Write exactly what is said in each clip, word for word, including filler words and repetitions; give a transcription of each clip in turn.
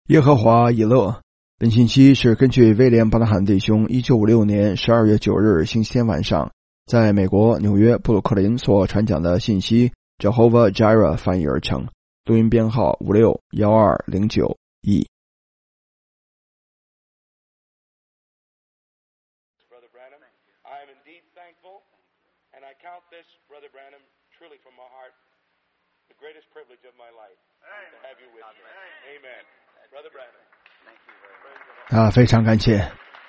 耶和华以勒。本信息是根据威廉·巴拿罕弟兄一九五六年十二月九日星期天晚上在美国纽约布鲁克林所传讲的信息 Jehovah Jireh 翻译而成，录音编号五六一二零九 E。 Brother Branham, I am indeed thankful, and I count this, Brother Branham, truly from my heart, the greatest privilege of my life to have you with me. Amen. Brother Branham, thank you very much. 啊，非常感谢。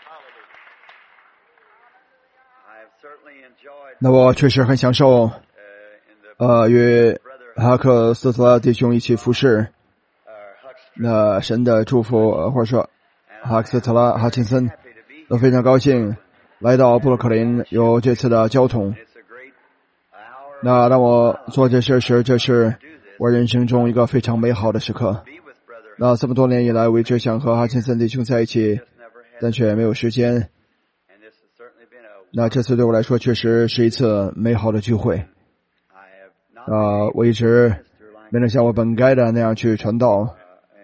那我确实很享受，呃，与哈克斯特拉弟兄一起服侍。那神的祝福，或者说哈克斯特拉、哈钦森都非常高兴来到布鲁克林有这次的交通。那当我做这事时，这是我人生中一个非常美好的时刻。那这么多年以来，我一直想和哈钦森弟兄在一起，但却没有时间。那这次对我来说确实是一次美好的聚会。呃，我一直没能像我本该的那样去传道。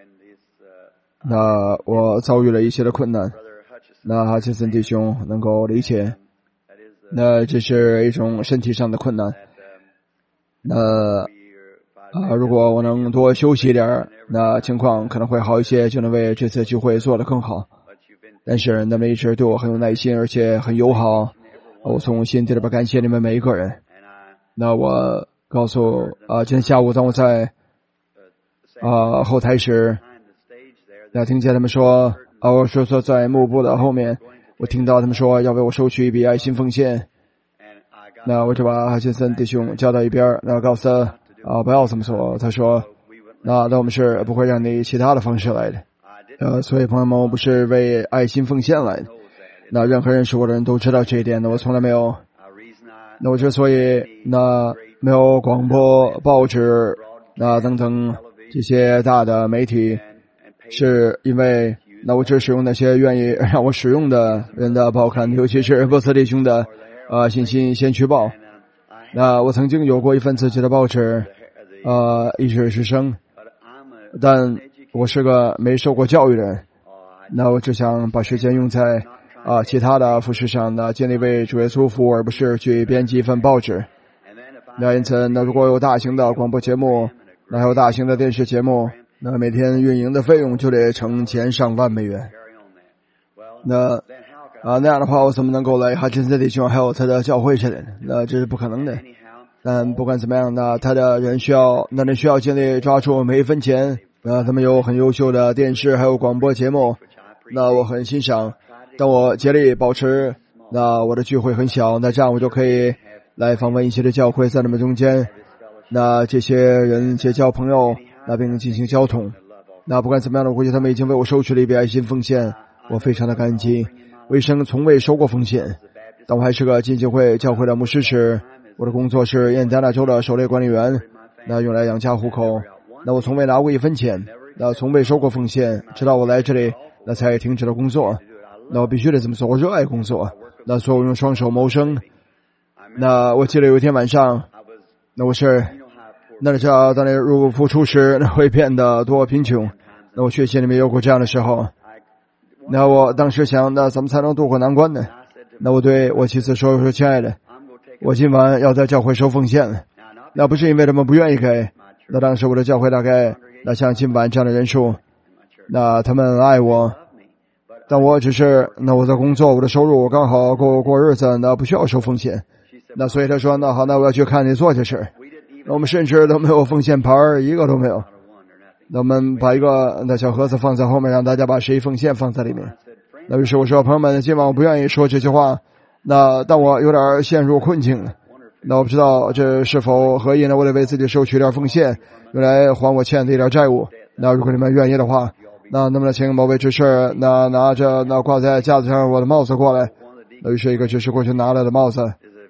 那我遭遇了一些的困难，那哈钦森弟兄能够理解。那这是一种身体上的困难。那啊，如果我能多休息一点，那情况可能会好一些，就能为这次聚会做得更好。但是你们一直对我很有耐心，而且很友好，我从心底里边感谢你们每一个人。那我告诉啊，今天下午当我在啊后台时，那听见他们说啊，我说说在幕布的后面，我听到他们说要为我收取一笔爱心奉献。那我就把哈钦森弟兄叫到一边，那告诉他啊，不要这么说。他说，那那我们是不会让你以其他的方式来的。呃，所以朋友们，我不是为爱心奉献来的。那任何认识我的人都知道这一点的，我从来没有。那我之所以那没有广播、报纸那等等这些大的媒体，是因为那我只使用那些愿意让我使用的人的报刊，尤其是波斯弟兄的呃信息先驱报。那我曾经有过一份自己的报纸，呃，一直之声，但我是个没受过教育的人。那我只想把时间用在啊、呃、其他的服饰上，那尽力为主耶稣服务，而不是去编辑一份报纸。那因此，那如果有大型的广播节目，那还有大型的电视节目，那每天运营的费用就得成千上万美元。那啊，那样的话，我怎么能够来哈钦森弟兄还有他的教会去的？那这是不可能的。但不管怎么样呢，他的人需要，那人需要尽力抓住每一分钱。那他们有很优秀的电视还有广播节目，那我很欣赏。但我竭力保持，那我的聚会很小，那这样我就可以来访问一些的教会，在他们中间，那这些人结交朋友，那并进行交通。那不管怎么样的，我估计他们已经为我收取了一笔爱心奉献，我非常的感激。我一生从未收过奉献，但我还是个浸信会教会的牧师时，我的工作是印第安纳州的狩猎管理员，那用来养家糊口。那我从未拿过一分钱，那从未收过奉献，直到我来这里，那才停止了工作。那我必须得这么说，我热爱工作，那所以我用双手谋生。那我记得有一天晚上，那我是那知道当你入付出时，那会变得多贫穷。那我确信你们有过这样的时候。那我当时想，那怎么才能度过难关呢？那我对我妻子说，说亲爱的，我今晚要在教会收奉献了。那不是因为他们不愿意给，那当时我的教会大概那像今晚这样的人数，那他们爱我，但我只是那我在工作，我的收入我刚好够过日子，那不需要收奉献。那所以他说，那好，那我要去看你做这事。那我们甚至都没有奉献牌，一个都没有。那我们把一个那小盒子放在后面，让大家把十一奉献放在里面。那于是我说，朋友们，今晚我不愿意说这句话，那但我有点陷入困境了。那我不知道这是否合意呢？我得为自己收取点奉献，用来还我欠的一点债务。那如果你们愿意的话，那能不能请某位执事那拿着那挂在架子上我的帽子过来？那于是一个执事过去拿来的帽子。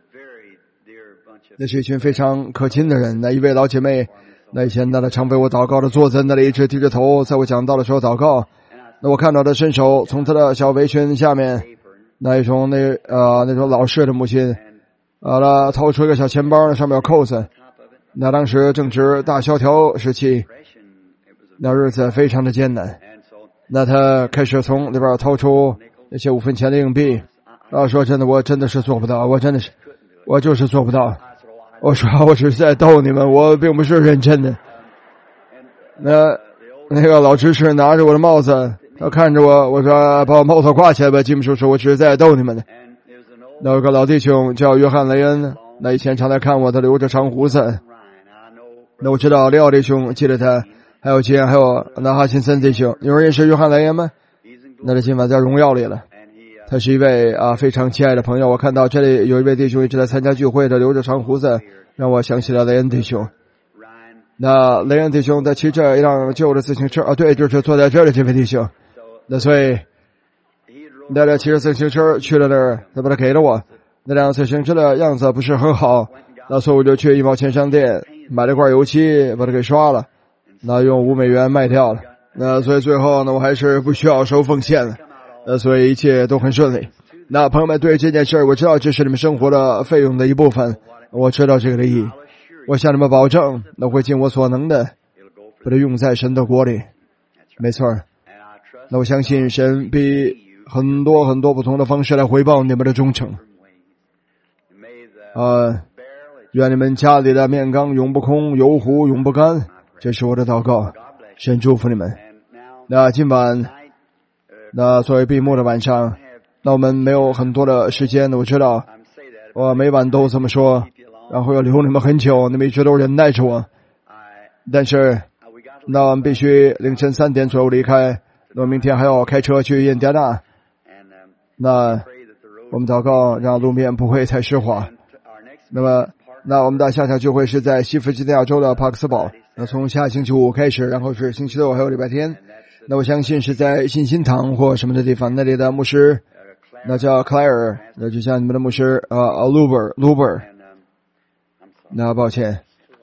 那是一群非常可亲的人。那一位老姐妹，那以前那常为我祷告的，坐在那里一直低着头，在我讲道的时候祷告。那我看到他伸手从他的小围裙下面，那一种那呃那种老式的母亲，呃，他掏出一个小钱包，那上面有扣子。那当时正值大萧条时期，那日子非常的艰难。 那他开始从里边掏出那些五分钱的硬币，然后说真的，我真的是做不到，我真的是，我就是做不到。我说我只是在逗你们，我并不是认真的。那那个老执事拿着我的帽子，他看着我，我说把我帽子挂起来吧，吉姆叔叔，我只是在逗你们的。那有个老弟兄叫约翰雷恩，那以前常来看我，他留着长胡子。那我知道利奥弟兄记得他，还有吉安，还有那哈钦森弟兄，有人认识约翰雷恩吗？那他今晚在荣耀里了。他是一位啊非常亲爱的朋友。我看到这里有一位弟兄一直在参加聚会的，留着长胡子，让我想起了雷恩弟兄。那雷恩弟兄他骑着一辆旧的自行车啊，对，就是坐在这里这位弟兄。那所以那辆骑着自行车去了那儿，他把它给了我。那辆自行车的样子不是很好，那所以我就去一毛钱商店买了块油漆，把它给刷了，那用五美元卖掉了。那所以最后呢，我还是不需要收奉献了。呃，所以一切都很顺利。那朋友们，对这件事儿，我知道这是你们生活的费用的一部分，我知道这个的意义。我向你们保证，那会尽我所能的把它用在神的国里。没错，那我相信神比很多很多不同的方式来回报你们的忠诚。呃，愿你们家里的面缸永不空，油壶永不干，这是我的祷告。神祝福你们。那今晚那作为闭幕的晚上，那我们没有很多的时间，我知道我每晚都这么说，然后要留你们很久，你们一直都忍耐着我。但是那我们必须凌晨三点左右离开，那明天还要开车去印第安纳。那我们祷告让路面不会太湿滑。那么那我们的下场聚会是在西弗吉尼亚州的帕克斯堡，那从下星期五开始，然后是星期六还有礼拜天。那我相信是在信心堂或什么的地方，那里的牧师那叫克莱尔，那就像你们的牧师呃 Luber Luber。那抱歉。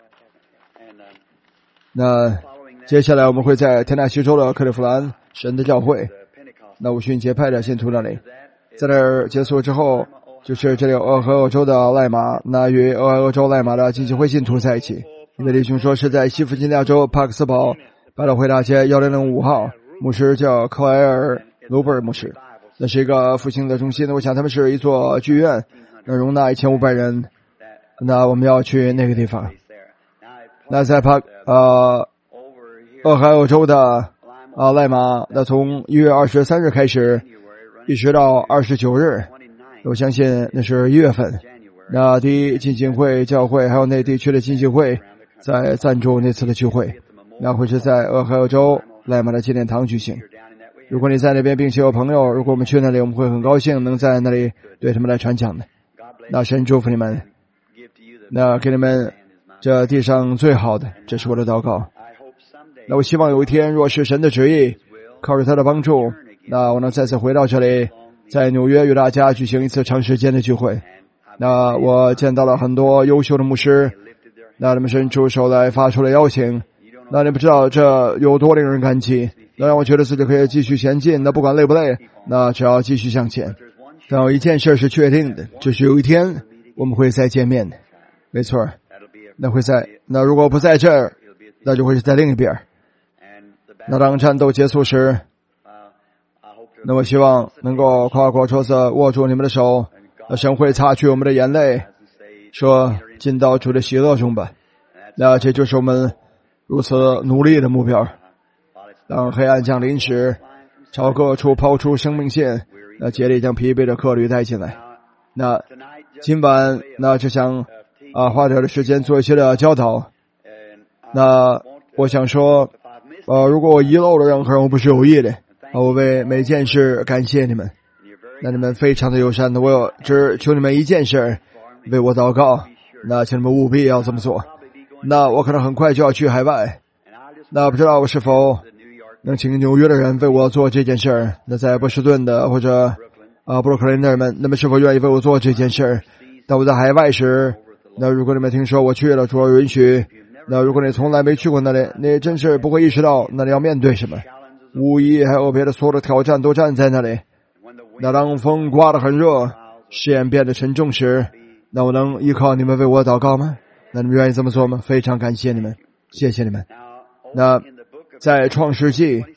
那接下来我们会在田纳西州的克利夫兰神的教会，那五旬节派的信徒那里，在那儿结束之后，就是这里有俄亥俄州的赖马，那与俄亥俄州赖马的经济会信徒在一起。因为弟兄说是在西弗吉尼亚州帕克斯堡百老汇大街一零零五号，牧师叫克莱尔卢贝尔牧师，那是一个复兴的中心。我想他们是一座剧院，能容纳一千五百人。那我们要去那个地方。那在帕呃俄亥俄州的啊赖马，那从一月二十三日开始，一直到二十九日，我相信那是一月份。那第一浸信会教会还有内地区的浸信会在赞助那次的聚会，那会是在俄亥俄州赖马的纪念堂举行。如果你在那边并且有朋友，如果我们去那里，我们会很高兴能在那里对他们来传讲的。那神祝福你们，那给你们这地上最好的，这是我的祷告。那我希望有一天，若是神的旨意，靠着他的帮助，那我能再次回到这里，在纽约与大家举行一次长时间的聚会。那我见到了很多优秀的牧师，那他们伸出手来发出了邀请，那你不知道这有多令人感激，那让我觉得自己可以继续前进，那不管累不累，那只要继续向前。但有一件事是确定的，就是有一天我们会再见面的。没错，那会在，那如果不在这儿，那就会是在另一边。那当战斗结束时，那我希望能够跨过桌子，握住你们的手，那神会擦去我们的眼泪，说进到主的喜乐中吧。那这就是我们如此努力的目标。当黑暗降临时，朝各处抛出生命线，那竭力将疲惫的客旅带进来。那今晚那只想啊花点的时间做一些的教导。那我想说呃，如果我遗漏了任何人，我不是有意的，我为每件事感谢你们。那你们非常的友善的，我只求你们一件事，为我祷告。那请你们务必要这么做。那我可能很快就要去海外，那不知道我是否能请纽约的人为我做这件事。那在波士顿的或者啊布鲁克林的人们，那么是否愿意为我做这件事？当我在海外时，那如果你们听说我去了，主要允许，那如果你从来没去过那里，你真是不会意识到那里要面对什么。无疑还有别的所有的挑战都站在那里。那当风刮得很热，试验变得沉重时，那我能依靠你们为我祷告吗？那你们愿意这么做吗？非常感谢你们，谢谢你们。那在创世纪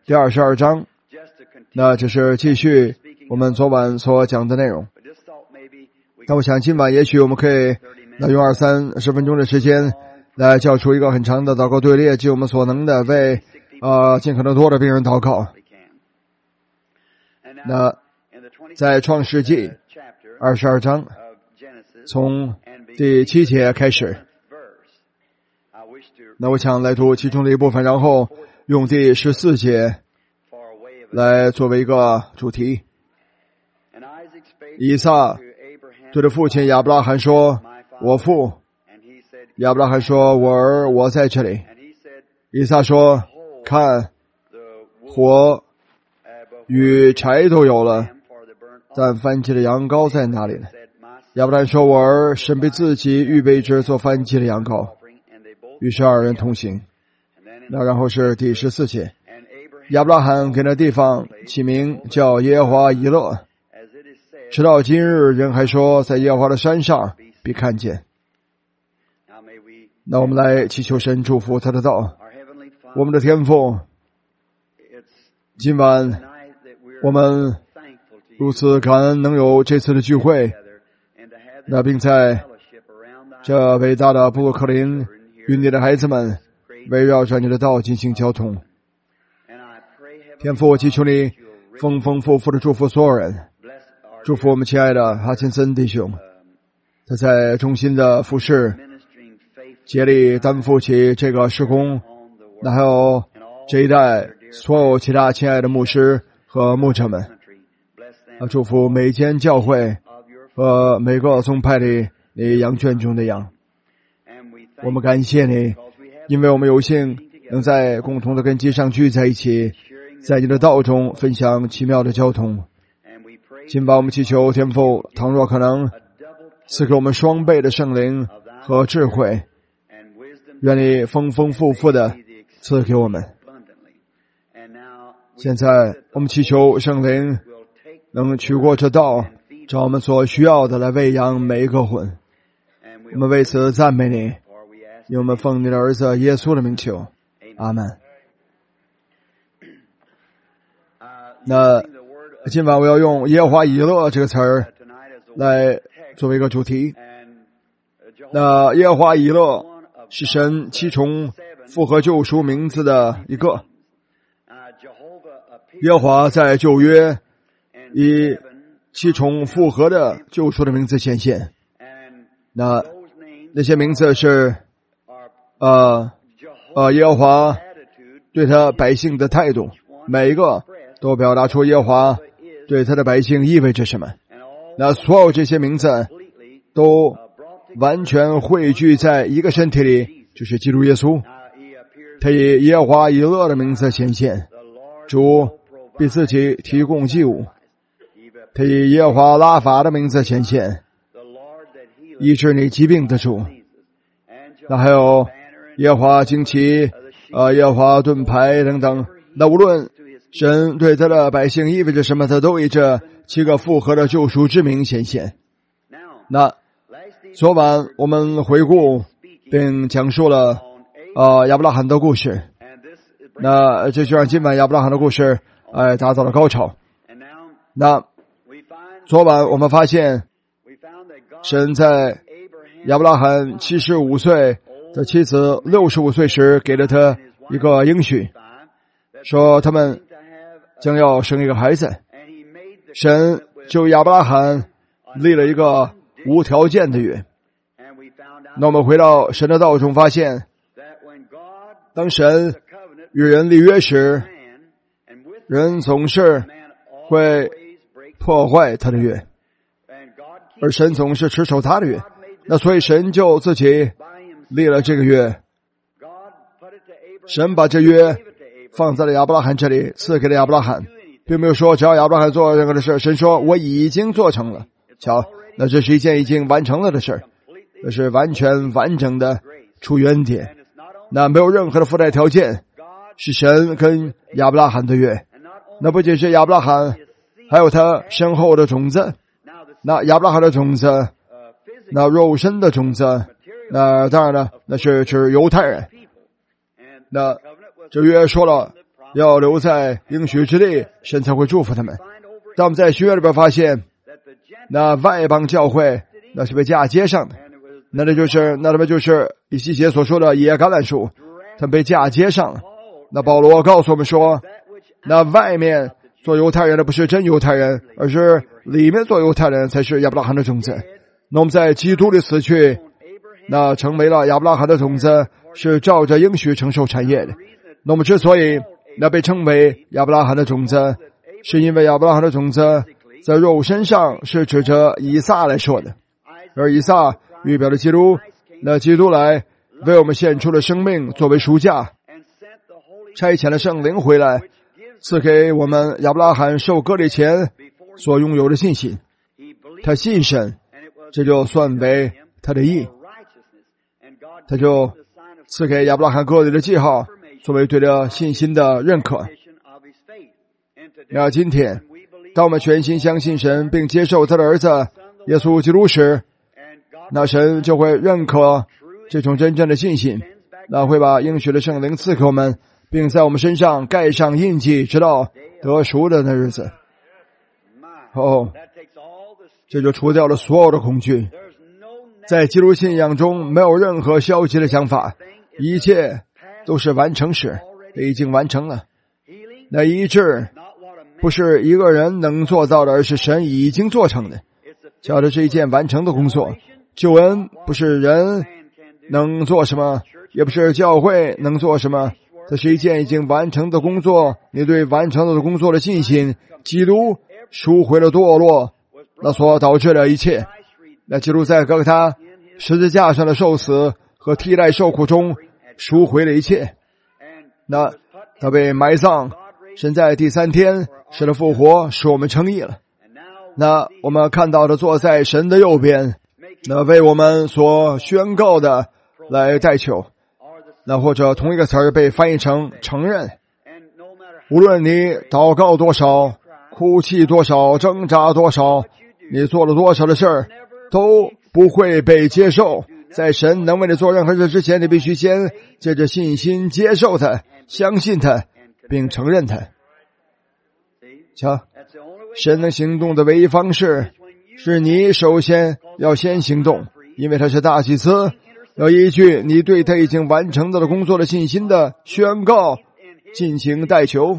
第二十二章。那这是继续我们昨晚所讲的内容。但我想今晚也许我们可以那用二三十分钟的时间来叫出一个很长的祷告队列，尽我们所能的为呃尽可能多的病人祷告。那在创世纪二十二章从第七节开始，那我想来读其中的一部分，然后用第十四节来作为一个主题。以撒对着父亲亚伯拉罕说：“我父。”亚伯拉罕说：“我儿，我在这里。”以撒说：“看，火与柴都有了，但燔祭的羊羔在哪里呢？”亚伯拉罕说：“我儿，神必自己预备着做燔祭的羊羔。”于是二人同行。那然后是第十四节，亚伯拉罕给那地方起名叫耶和华以勒，直到今日人还说，在耶和华的山上必看见。那我们来祈求神祝福他的道。我们的天父，今晚我们如此感恩能有这次的聚会，那并在这伟大的布鲁克林与你的孩子们围绕着你的道进行交通。天父，我祈求你丰丰富富的祝福所有人，祝福我们亲爱的哈钦森弟兄，他在中心的服侍，竭力担负起这个事工，那还有这一代所有其他亲爱的牧师和牧者们，啊，祝福每间教会和每个宗派里你羊圈中的羊。我们感谢你，因为我们有幸能在共同的根基上聚在一起，在你的道中分享奇妙的交通。今晚我们祈求天父，倘若可能，赐给我们双倍的圣灵和智慧，愿你丰丰富富的赐给我们。现在我们祈求圣灵能取过这道，照我们所需要的来喂养每一个魂。我们为此赞美你，因我们奉你的儿子耶稣的名求，阿门。那今晚我要用耶和华以勒这个词儿来作为一个主题。那耶和华以勒是神七重复合救赎名字的一个。耶和华在旧约以七重复合的救赎的名字显现。那那些名字是呃呃耶和华对他百姓的态度，每一个都表达出耶和华对他的百姓意味着什么。那所有这些名字都完全汇聚在一个身体里，就是基督耶稣。他以耶和华以勒的名字显现，主必自己提供祭物。他以耶和华拉法的名字显现，医治你疾病的主。那还有耶和华旌旗，呃，耶和华盾牌等等。那无论神对他的百姓意味着什么，他都以这七个复合的救赎之名显现。那昨晚我们回顾并讲述了呃亚伯拉罕的故事，那这就让今晚亚伯拉罕的故事哎达到了高潮。那昨晚我们发现神在亚伯拉罕七十五岁的妻子六十五岁时给了他一个应许，说他们将要生一个孩子。神就亚伯拉罕立了一个无条件的约。那我们回到神的道中发现，当神与人立约时，人总是会破坏他的约，而神总是持守他的约。那所以神就自己立了这个约，神把这约放在了亚伯拉罕这里，赐给了亚伯拉罕，并没有说只要亚伯拉罕做任何的事。神说我已经做成了。瞧，那这是一件已经完成了的事，这是完全完整的出于恩典，那没有任何的附带条件，是神跟亚伯拉罕的约。那不仅是亚伯拉罕，还有他身后的种子。那亚伯拉罕的种子，那肉身的种子，那当然了，那是指犹太人。那这约说了要留在应许之地，神才会祝福他们。但我们在新约里边发现，那外邦教会那是被嫁接上的，那这就是那他们就是以西结所说的野橄榄树，他们被嫁接上了。那保罗告诉我们说，那外面做犹太人的不是真犹太人，而是里面做犹太人才是亚伯拉罕的种子。那我们在基督里死去，那成为了亚伯拉罕的种子，是照着应许承受产业的。那我们之所以那被称为亚伯拉罕的种子，是因为亚伯拉罕的种子在肉身上是指着以撒来说的，而以撒预表了基督，那基督来为我们献出了生命作为赎价，差遣了圣灵回来，赐给我们亚伯拉罕受割礼前所拥有的信心。他信神，这就算为他的义，他就赐给亚伯拉罕割礼的记号，作为对这信心的认可。那今天当我们全心相信神并接受他的儿子耶稣基督时，那神就会认可这种真正的信心，那会把应许的圣灵赐给我们，并在我们身上盖上印记，直到得赎的那日子。哦，这就除掉了所有的恐惧。在基督信仰中没有任何消极的想法，一切都是完成时，已经完成了。那医治不是一个人能做到的，而是神已经做成的，叫这是一件完成的工作。救恩不是人能做什么，也不是教会能做什么，这是一件已经完成的工作。你对完成的工作的信心，基督赎回了堕落，那所导致的一切。那基督在各他十字架上的受死和替代受苦中赎回了一切。那他被埋葬，神在第三天使他复活，使我们称义了。那我们看到的坐在神的右边，那为我们所宣告的来代求，那或者同一个词儿被翻译成承认。无论你祷告多少，哭泣多少，挣扎多少，你做了多少的事儿，都不会被接受。在神能为你做任何事之前，你必须先借着信心接受他，相信他，并承认他。瞧，神能行动的唯一方式是你首先要先行动，因为他是大祭司，要依据你对他已经完成的工作的信心的宣告进行代求。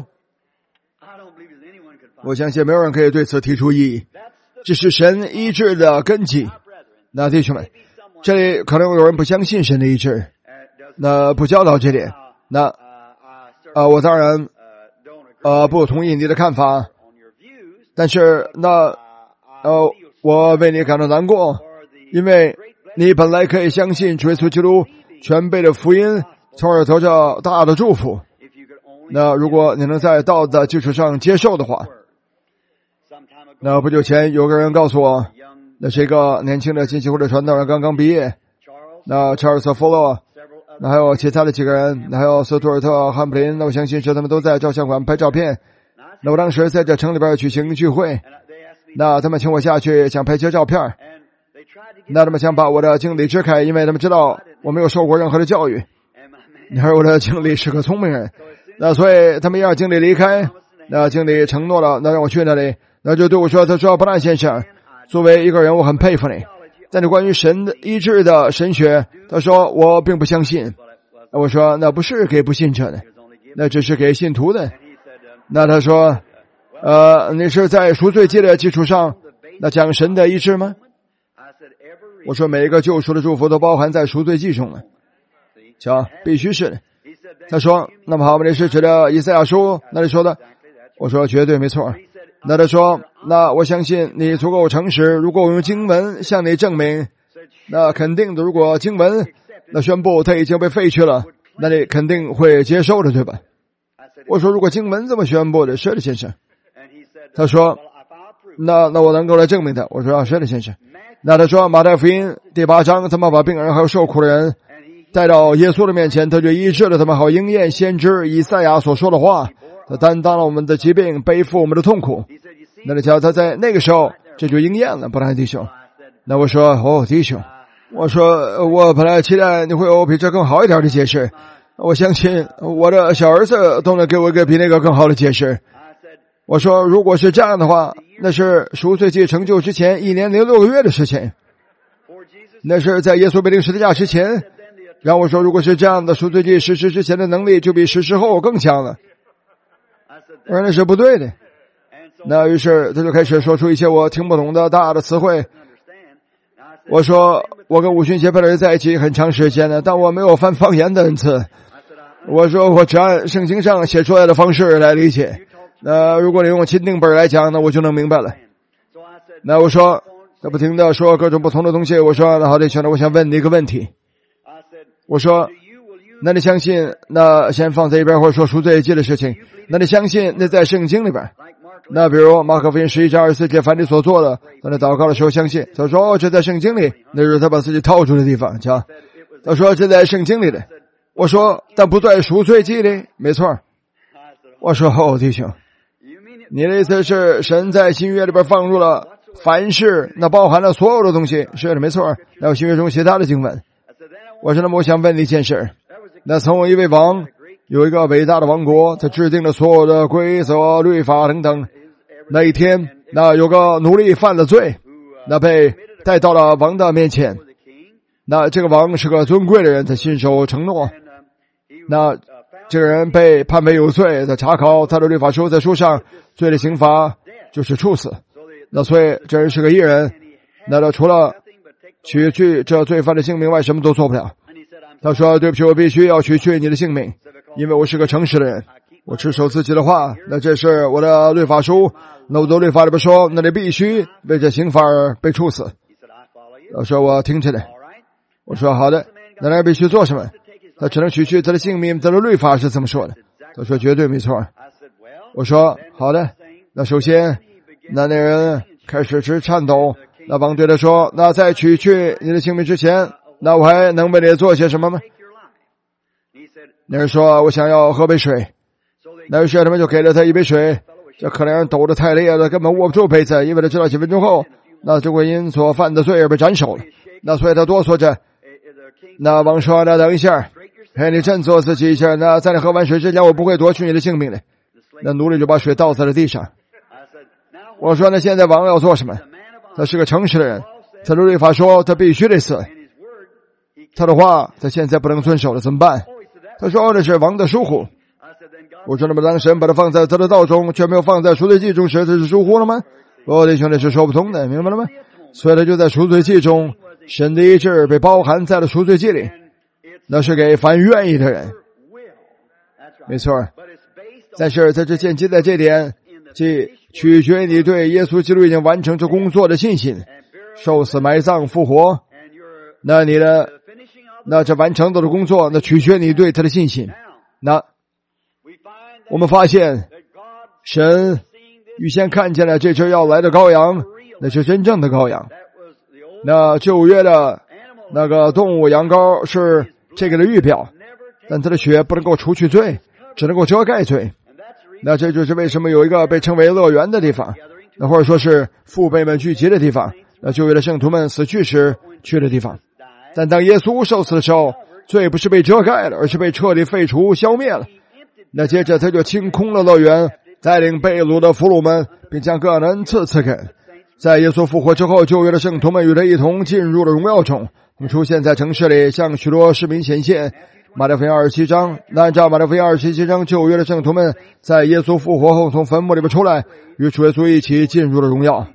我相信没有人可以对此提出异议，这是神医治的根基。那弟兄们，这里可能有人不相信神的医治，那不教导这点，那呃，我当然呃不同意你的看法，但是那呃我为你感到难过，因为你本来可以相信主耶稣基督全备的福音，从而得着大的祝福。那如果你能在道德基础上接受的话，那不久前有个人告诉我，那是一个年轻的浸信会的传道人，刚刚毕业。那查尔斯·福洛，那还有其他的几个人，那还有斯图尔特·汉普林，那我相信是他们都在照相馆拍照片。那我当时在这城里边举行聚会，那他们请我下去想拍些照片，那他们想把我的经理支开，因为他们知道我没有受过任何的教育，而我的经理是个聪明人，那所以他们让经理离开。那经理承诺了，那让我去那里，那就对我说，他说，布兰先生，作为一个人我很佩服你，但是关于神的医治的神学，他说我并不相信。我说那不是给不信者的，那只是给信徒的。那他说呃，你是在赎罪记的基础上那讲神的医治吗？我说每一个救赎的祝福都包含在赎罪记中了，瞧，必须是的。他说那么好，你是指的以赛亚书那里说的？我说绝对没错。那他说那我相信你足够诚实，如果我用经文向你证明，那肯定的，如果经文那宣布它已经被废去了，那你肯定会接受的，对吧？我说如果经文这么宣布的，是的先生。他说那那我能够来证明的。我说啊，是的先生。那他说马太福音第八章，他们把病人还有受苦的人带到耶稣的面前，他就医治了他们，好应验先知以赛亚所说的话，他担当了我们的疾病，背负我们的痛苦。那你瞧，他在那个时候这就应验了，布兰弟兄。那我说哦弟兄，我说我本来期待你会有比这更好一点的解释， 我相信我的小儿子都能给我一个比那个更好的解释。我说如果是这样的话，那是赎罪祭成就之前一年零六个月的事情，那是在耶稣被钉十字架之前。然后我说如果是这样的，赎罪祭实施之前的能力就比实施后更强了。我说那是不对的。那于是他就开始说出一些我听不懂的大的词汇。我说我跟五旬节派的人在一起很长时间了，但我没有翻方言的恩赐。我说我只按圣经上写出来的方式来理解。那如果你用钦定本来讲，那我就能明白了。那我说他不停的说各种不同的东西。我说那好的，兄弟，我想问你一个问题。我说那你相信那先放在一边，或者说赎罪祭的事情，那你相信那在圣经里边？那比如马可福音十一章二十四节凡你所做的，当你祷告的时候相信。他说哦，这在圣经里，那是他把自己套出的地方。瞧，他说这在圣经里的。我说但不在赎罪祭里。没错。我说哦，弟兄，你的意思是神在新约里边放入了凡事，那包含了所有的东西。是的，没错。还有新约中其他的经文。我说那么我想问你一件事，那曾有一位王，有一个伟大的王国，他制定了所有的规则律法等等。那一天，那有个奴隶犯了罪，那被带到了王的面前。那这个王是个尊贵的人，他信守承诺。那这个人被判为有罪，他查考他的律法书，在书上罪的刑罚就是处死。那所以这人是个义人，那他除了取去这罪犯的性命外，什么都做不了。他说对不起，我必须要取去你的性命，因为我是个诚实的人，我持守自己的话。那这是我的律法书，那我的律法里边说，那你必须为这刑罚而被处死。我说我听着呢。我说好的，那人必须做什么？他只能取去他的性命，他的律法是这么说的。他说绝对没错。我说好的，那首先那那人开始直颤抖。那王对他说，那在取去你的性命之前，那我还能为你做些什么吗？那人说我想要喝杯水。那于是他们就给了他一杯水。这可怜人抖得太厉害了，根本握不住杯子，因为他知道几分钟后那就会因所犯的罪而被斩首了。那所以他哆嗦着。那王说那等一下，嘿，你振作自己一下，那在你喝完水之前我不会夺去你的性命的。那奴隶就把水倒在了地上。我说那现在王要做什么？他是个诚实的人，他的律法说他必须得死，他的话他现在不能遵守了，怎么办？他说这是王的疏忽。我说那么当神把他放在他的道中，却没有放在赎罪祭中时，这是疏忽了吗？我的兄弟是说不通的，明白了吗？所以他就在赎罪祭中，神的意志被包含在了赎罪祭里，那是给凡愿意的人。没错。但是在这建基在这点，即取决你对耶稣基督已经完成这工作的信心，受死埋葬复活。那你的那这完成的工作，那取决你对他的信心。那我们发现神预先看见了这只要来的羔羊，那是真正的羔羊。那旧约的那个动物羊羔是这个的预表，但它的血不能够除去罪，只能够遮盖罪。那这就是为什么有一个被称为乐园的地方，那或者说是父辈们聚集的地方，那旧约的圣徒们死去时去的地方。但当耶稣受死的时候，罪不是被遮盖了，而是被彻底废除消灭了。那接着他就清空了乐园，带领被掳的俘虏们，并将各人赐赐给。在耶稣复活之后，旧约的圣徒们与他一同进入了荣耀中，他们出现在城市里，向许多市民显现。马太福音二十七章，那按照马太福音二十七章，旧约的圣徒们在耶稣复活后从坟墓里边出来，与主耶稣一起进入了荣耀。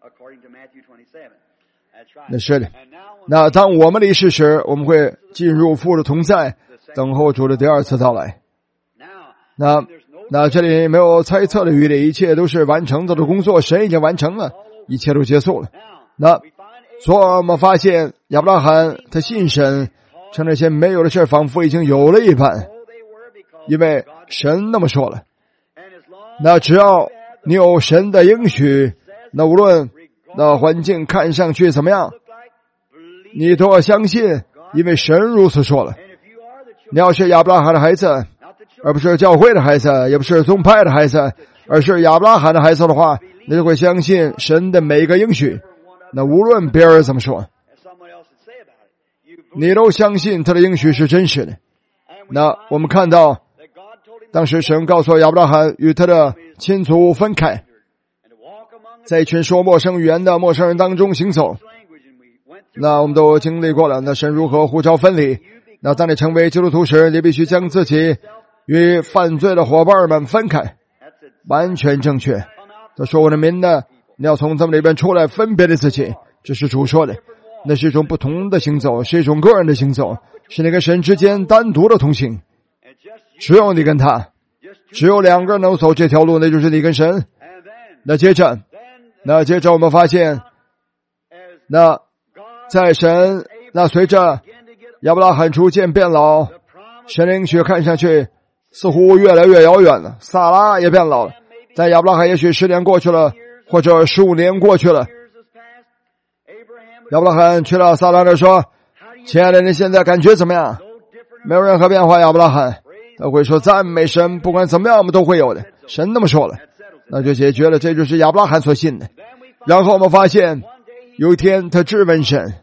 那是的。那当我们离世时，我们会进入父的同在，等候主的第二次到来。那那这里没有猜测的余地，一切都是完成的工作，神已经完成了，一切都结束了。那所以我们发现亚伯拉罕他信神，趁那些没有的事仿佛已经有了一般，因为神那么说了。那只要你有神的应许，那无论那环境看上去怎么样，你都要相信，因为神如此说了。你要是亚伯拉罕的孩子，而不是教会的孩子，也不是宗派的孩子，而是亚伯拉罕的孩子的话，你就会相信神的每一个应许。那无论别人怎么说，你都相信他的应许是真实的。 那我们看到当时神告诉亚伯拉罕与他的亲族分开，在一群说陌生语言的陌生人当中行走。那我们都经历过了，那神如何呼召分离。那当你成为基督徒时，你必须将自己与犯罪的伙伴们分开，完全正确。他说我的民呢，你要从他们里边出来，分别的自己，这是主说的。那是一种不同的行走，是一种个人的行走，是你跟神之间单独的同行，只有你跟他，只有两个人能走这条路，那就是你跟神。那接着那接着我们发现，那在神那随着亚伯拉罕逐渐变老，神灵许看上去似乎越来越遥远了，撒拉也变老了。在亚伯拉罕也许十年过去了，或者十五年过去了，亚伯拉罕去了撒拉那说，亲爱的，你现在感觉怎么样？没有任何变化。亚伯拉罕他会说，赞美神，不管怎么样我们都会有的，神那么说了，那就解决了，这就是亚伯拉罕所信的。然后我们发现有一天他质问神，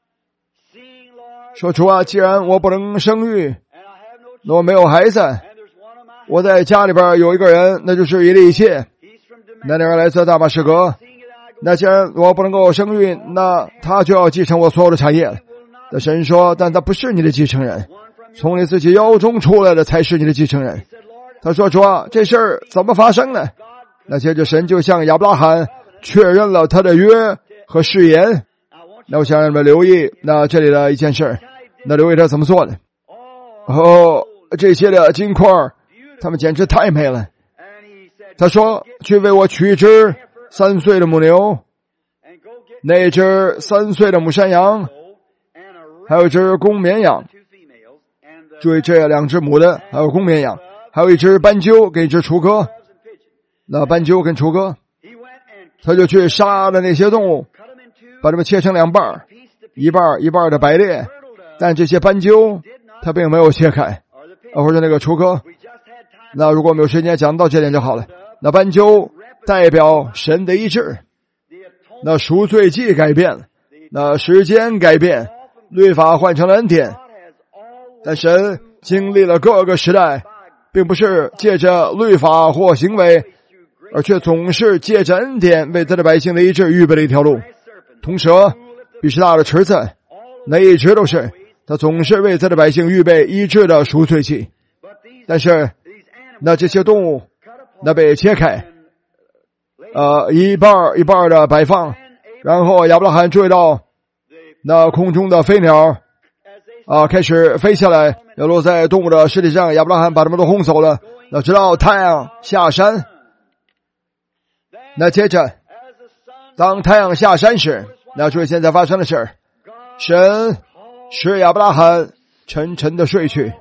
说主啊，既然我不能生育，那我没有孩子，我在家里边有一个人，那就是以利谢，那那人来自大马士革，那既然我不能够生育，那他就要继承我所有的产业了。那神说，但他不是你的继承人，从你自己腰中出来的才是你的继承人。他说主啊，这事儿怎么发生呢？那接着神就向亚伯拉罕确认了他的约和誓言。那我想让你们留意那这里的一件事，那留意他怎么做的。哦，这些的金块他们简直太美了。他说，去为我取一只三岁的母牛，那只三岁的母山羊，还有一只公绵羊。注意，这两只母的还有公绵羊，还有一只斑鸠跟一只雏鸽。那斑鸠跟雏鸽，他就去杀了那些动物，把它们切成两半，一半一半的摆列。但这些斑鸠他并没有切开，或者那个雏鸽。那如果我们有时间讲到这点就好了。那斑鸠代表神的医治，那赎罪祭改变了，那时间改变，律法换成了恩典。但神经历了各个时代，并不是借着律法或行为，而却总是借着恩典为他的百姓的医治预备了一条路。铜蛇比是大的池子，那一直都是他总是为他的百姓预备医治的赎罪祭。但是那这些动物那被切开，呃，一半一半的摆放，然后亚伯拉罕注意到那空中的飞鸟啊，开始飞下来，要落在动物的尸体上。亚伯拉罕把他们都轰走了。那直到太阳下山，那接着当太阳下山时，那注意现在发生的事，神使亚伯拉罕沉沉的睡去。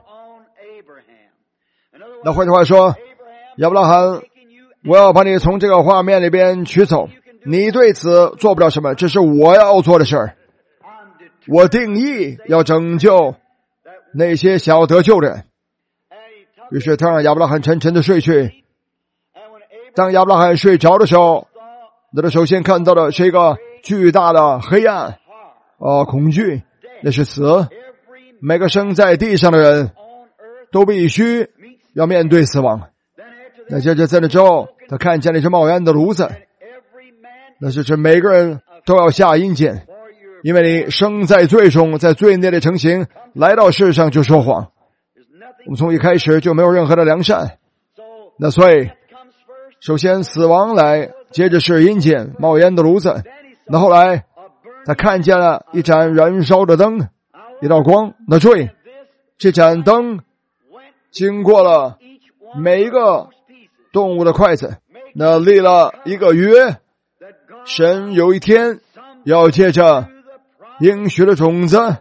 那换句话说，亚伯拉罕，我要把你从这个画面里边取走，你对此做不了什么，这是我要做的事儿。我定义要拯救那些想要得救的人。于是他让亚伯拉罕沉沉的睡去。当亚伯拉罕睡着的时候，那他首先看到的是一个巨大的黑暗，呃，恐惧，那是死。每个生在地上的人都必须要面对死亡。那接着在那之后，他看见了一只冒烟的炉子，那是指每个人都要下阴间，因为你生在罪中，在罪内的成形，来到世上就说谎。我们从一开始就没有任何的良善。那所以首先死亡来，接着是阴间冒烟的炉子。那后来他看见了一盏燃烧的灯，一道光。那注意，这盏灯经过了每一个动物的筷子，那立了一个约，神有一天要借着应许的种子，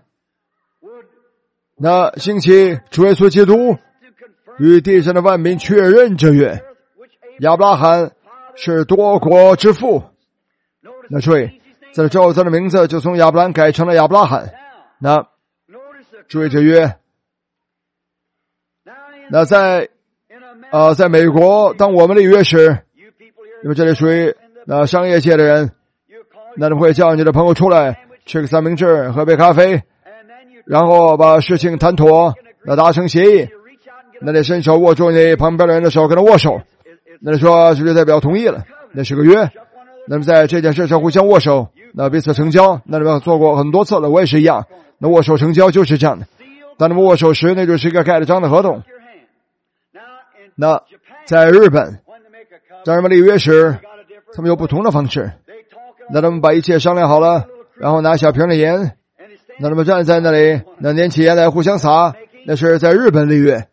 那兴起主耶稣基督与地上的万民确认这约。亚伯拉罕是多国之父。那注意，在之后他的名字就从亚伯兰改成了亚伯拉罕。那注意这约，那在呃，在美国当我们的约时，因为这里属于那商业界的人，那你会叫你的朋友出来吃个三明治，喝杯咖啡，然后把事情谈妥， 那达成协议，那你伸手握住你旁边的人的手，跟他握手，那你说是不是代表同意了？那是个约。那么在这件事上互相握手，那彼此成交，那你们做过很多次了，我也是一样。那握手成交就是这样的。当你们握手时，那就是一个盖了章的合同。那在日本，当人们立约时，他们有不同的方式。那他们把一切商量好了，然后拿小瓶的盐，那他们站在那里，那捻起盐来互相撒，那是在日本立约。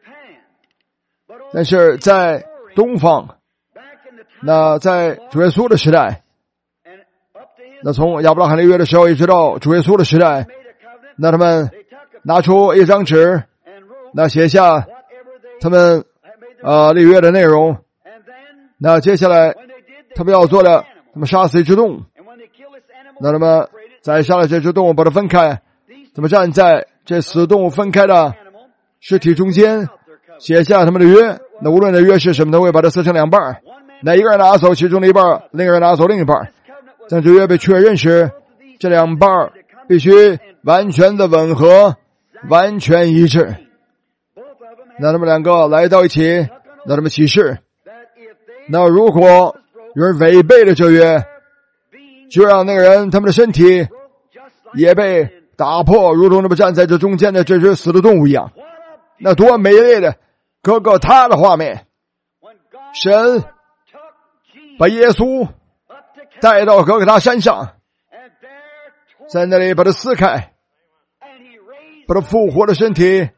但是在东方，那在主耶稣的时代，那从亚伯拉罕立约的时候一直到主耶稣的时代，那他们拿出一张纸，那写下他们呃立约的内容。那接下来他们要做的，他们杀死一只动物，那他们再杀了这只动物，把它分开，他们站在这死动物分开的尸体中间，写下他们的约。那无论的约是什么，他会把它撕成两半，那一个人拿走其中的一半，另一个人拿走另一半。当这约被确认时，这两半必须完全的吻合，完全一致。那他们两个来到一起，那他们起誓，那如果有人违背了这约，就让那个人他们的身体也被打破，如同他们站在这中间的这只死的动物一样。那多美丽的哥哥他的画面！神把耶稣带到哥哥他山上，在那里把他撕开，把他复活的身体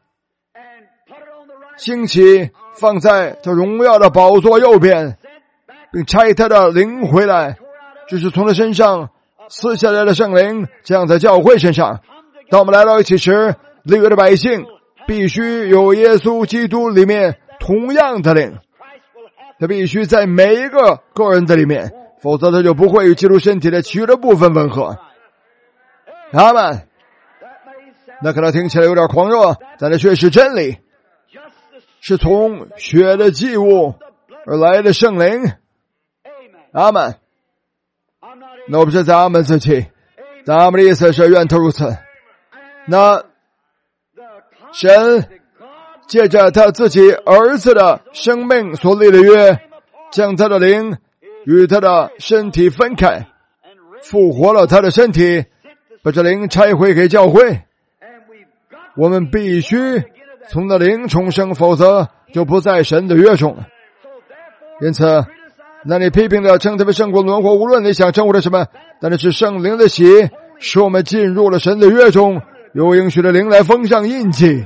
兴起放在这荣耀的宝座右边，并拆他的灵回来，就是从他身上撕下来的圣灵降在教会身上。当我们来到一起时，立约的百姓必须有耶稣基督里面同样的灵，他必须在每一个个人的里面，否则他就不会与基督身体的其余的部分吻合。阿们。那可能听起来有点狂热，但这却是真理，是从血的祭物而来的圣灵。阿们。那我不是在阿们自己，在阿们的意思是愿他如此。那神借着他自己儿子的生命所立的约，将他的灵与他的身体分开，复活了他的身体，把这灵拆回给教会。我们必须从那灵重生，否则就不在神的约中了。因此，那你批评的称他们胜过轮回，无论你想称呼他什么，但是圣灵的喜使我们进入了神的约中，有应许的灵来封上印记。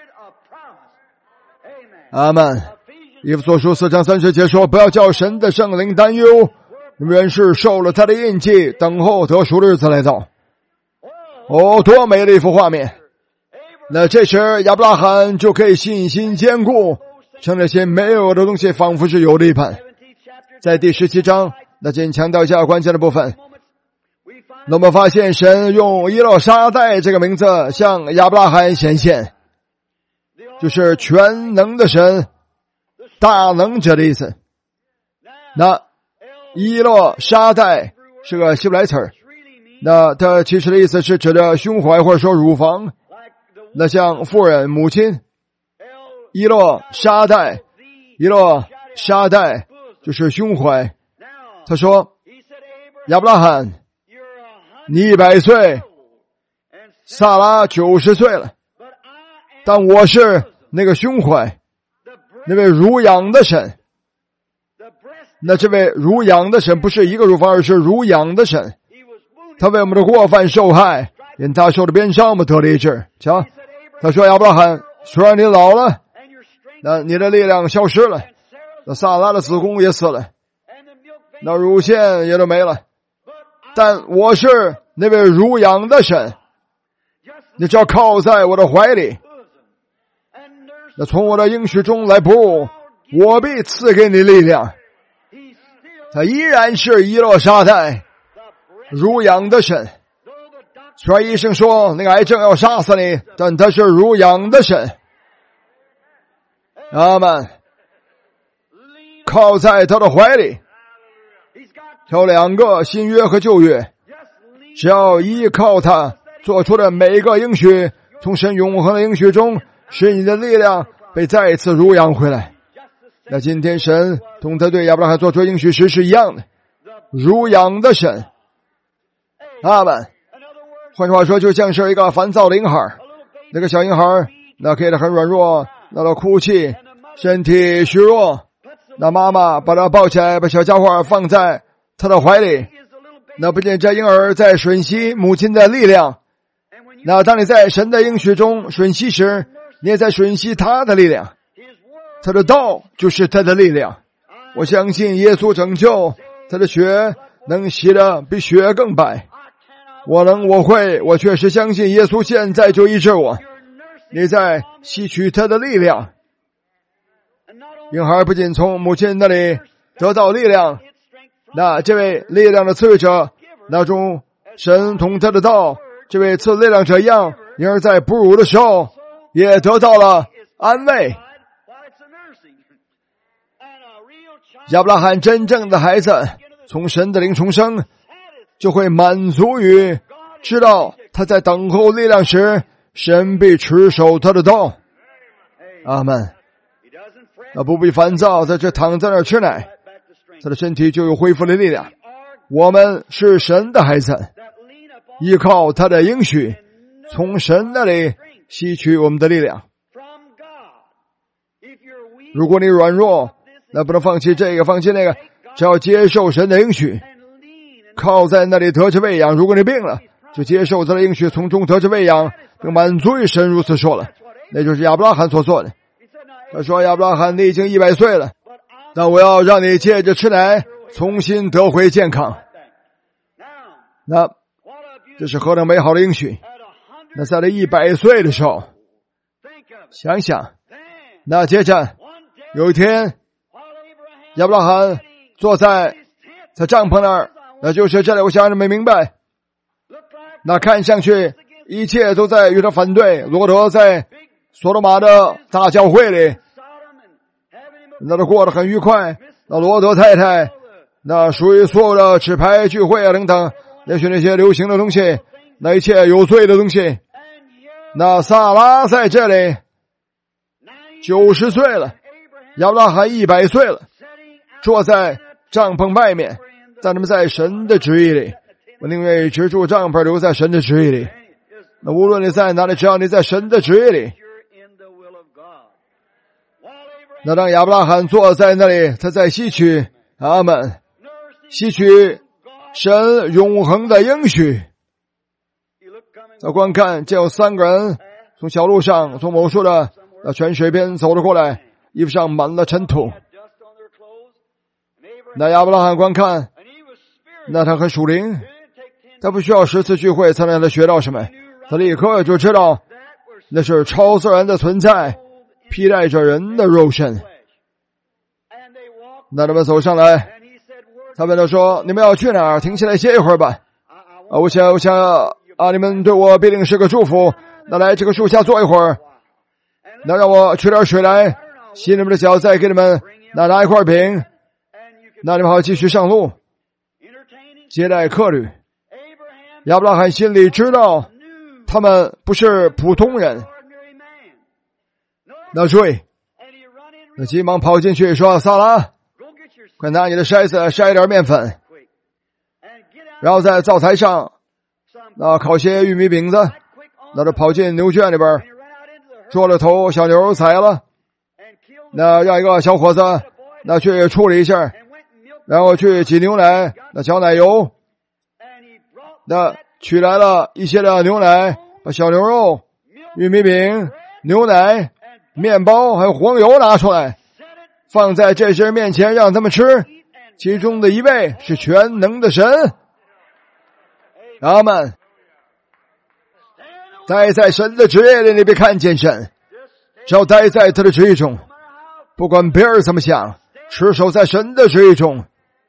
阿们。以弗所书四章三十节说，不要叫神的圣灵担忧，你们原是受了他的印记，等候得赎的日子来到。哦，多美的一幅画面。那这时亚伯拉罕就可以信心坚固，称那些没有的东西仿佛是有的一般。在第十七章，那先强调一下关键的部分。那我们发现神用伊洛沙代这个名字向亚伯拉罕显现，就是全能的神，大能者的意思。那伊洛沙代是个希伯来词儿，那它其实的意思是指的胸怀或者说乳房，那像妇人母亲。伊洛沙代，伊洛沙代就是胸怀。他说，亚伯拉罕，你一百岁，撒拉九十岁了，但我是那个胸怀，那位乳养的神。那这位乳养的神不是一个乳房，而是乳养的神。他为我们的过犯受害，因他受的鞭伤，我们得了医治。瞧，他说，亚伯拉罕，虽然你老了，那你的力量消失了，那撒拉的子宫也死了，那乳腺也都没了，但我是那位乳养的神，你只要靠在我的怀里，那从我的应许中来哺乳，我必赐给你力量。他依然是伊洛沙代，乳养的神。虽然医生说那个癌症要杀死你，但他是乳养的神。阿们。靠在他的怀里。有两个新约和旧约，只要依靠他做出的每一个应许，从神永恒的应许中使你的力量被再一次濡养回来。那今天神同他对亚伯拉罕做出应许时是一样的，濡养的神。阿们。换句话说，就像是一个烦躁的婴孩，那个小婴孩那可以很软弱，那他哭泣，身体虚弱，那妈妈把他抱起来，把小家伙放在他的怀里，那不仅这婴儿在吮吸母亲的力量，那当你在神的应许中吮吸时，你也在吮吸他的力量，他的道就是他的力量。我相信耶稣拯救，他的血能洗得比雪更白。我能，我会，我确实相信耶稣现在就医治我。你在吸取他的力量。婴孩不仅从母亲那里得到力量，那这位力量的赐予者，那种神同他的道，这位赐力量者一样，婴儿在哺乳的时候也得到了安慰。亚伯拉罕真正的孩子从神的灵重生，就会满足于知道他在等候力量时，神必持守他的道。阿们。那不必烦躁，在这躺在那儿吃奶，他的身体就有恢复的力量。我们是神的孩子，依靠他的应许，从神那里吸取我们的力量。如果你软弱，那不能放弃这个放弃那个，只要接受神的应许，靠在那里得着喂养。如果你病了，就接受他的应许，从中得着喂养，并满足于神如此说了。那就是亚伯拉罕所做的。他说，亚伯拉罕，你已经一百岁了，但我要让你借着吃奶重新得回健康。那这是何等美好的应许。那在他一百岁的时候，想想，那接着有一天，亚伯拉罕坐在在帐篷那儿，那就是这里，我想让你们明白，那看上去一切都在与他反对。罗德在索多玛的大教会里，那他过得很愉快。那罗德太太，那属于所有的纸牌聚会啊等等，也许那些流行的东西，那一切有罪的东西。那撒拉在这里九十岁了，亚伯拉罕一百岁了，坐在帐篷外面，但他们在神的旨意里。我宁愿执住帐篷，留在神的旨意里。那无论你在哪里，只要你在神的旨意里。那当亚伯拉罕坐在那里，他在吸取阿们，吸取神永恒的应许。再观看，见有三个人从小路上，从某处的那泉水边走了过来，衣服上满了尘土。那亚伯拉罕观看，那他很属灵，他不需要十次聚会才能让他学到什么，他立刻就知道那是超自然的存在，披戴着人的肉身。那他们走上来，他们就说，你们要去哪儿？停下来歇一会儿吧。啊，我想我想啊，你们对我必定是个祝福。那来这个树下坐一会儿，那让我取点水来洗你们的脚，再给你们那拿一块饼，那你们好继续上路接待客旅。亚伯拉罕心里知道他们不是普通人。那注意，那急忙跑进去说，撒拉，快拿你的筛子筛一点面粉，然后在灶台上那烤些玉米饼子，那就跑进牛圈里边，做了头小牛宰了，那让一个小伙子那去处理一下，然后去挤牛奶，那搅奶油，那取来了一些的牛奶，把小牛肉、玉米饼、牛奶、面包还有黄油拿出来，放在这些人面前让他们吃。其中的一位是全能的神。阿们。待在神的旨意里，你别看见神，只要待在他的旨意中，不管别人怎么想，持守在神的旨意中。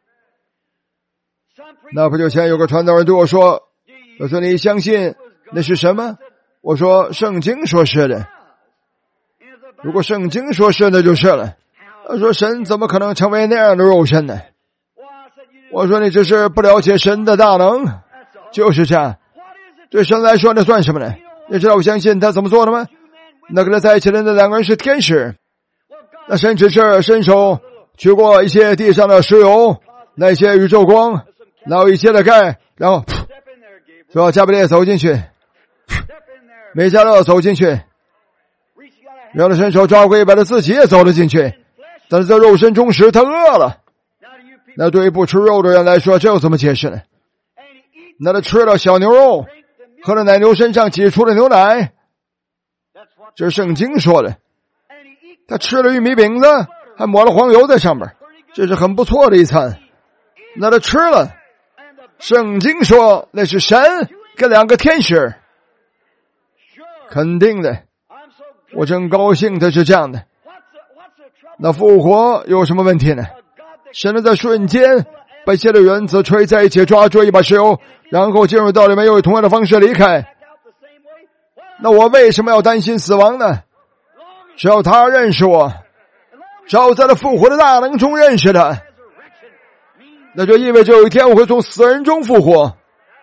那不久前有个传道人对我说，我说你相信那是什么？我说圣经说是的。如果圣经说是，那就是了。他说神怎么可能成为那样的肉身呢？我说你只是不了解神的大能，就是这样。对神来说那算什么呢？你知道我相信他怎么做的吗？ 那跟他在一起的那两个人是天使，那神只是伸手取过一些地上的石油，那些宇宙光，然后一些的钙，然后说加百列走进去，米迦勒走进去，然后伸手抓过一把，他自己也走了进去，但是在肉身中时他饿了。那对于不吃肉的人来说，这又怎么解释呢？那他吃了小牛肉，喝了奶牛身上挤出的牛奶，这是圣经说的。他吃了玉米饼子，还抹了黄油在上面，这是很不错的一餐。那他吃了，圣经说那是神跟两个天使，肯定的，我真高兴的是这样的。那复活有什么问题呢？神能在瞬间把一切的原子吹在一起，抓住一把石油，然后进入到里面，又以同样的方式离开。那我为什么要担心死亡呢？只要他认识我，只要在他复活的大能中认识他，那就意味着有一天我会从死人中复活。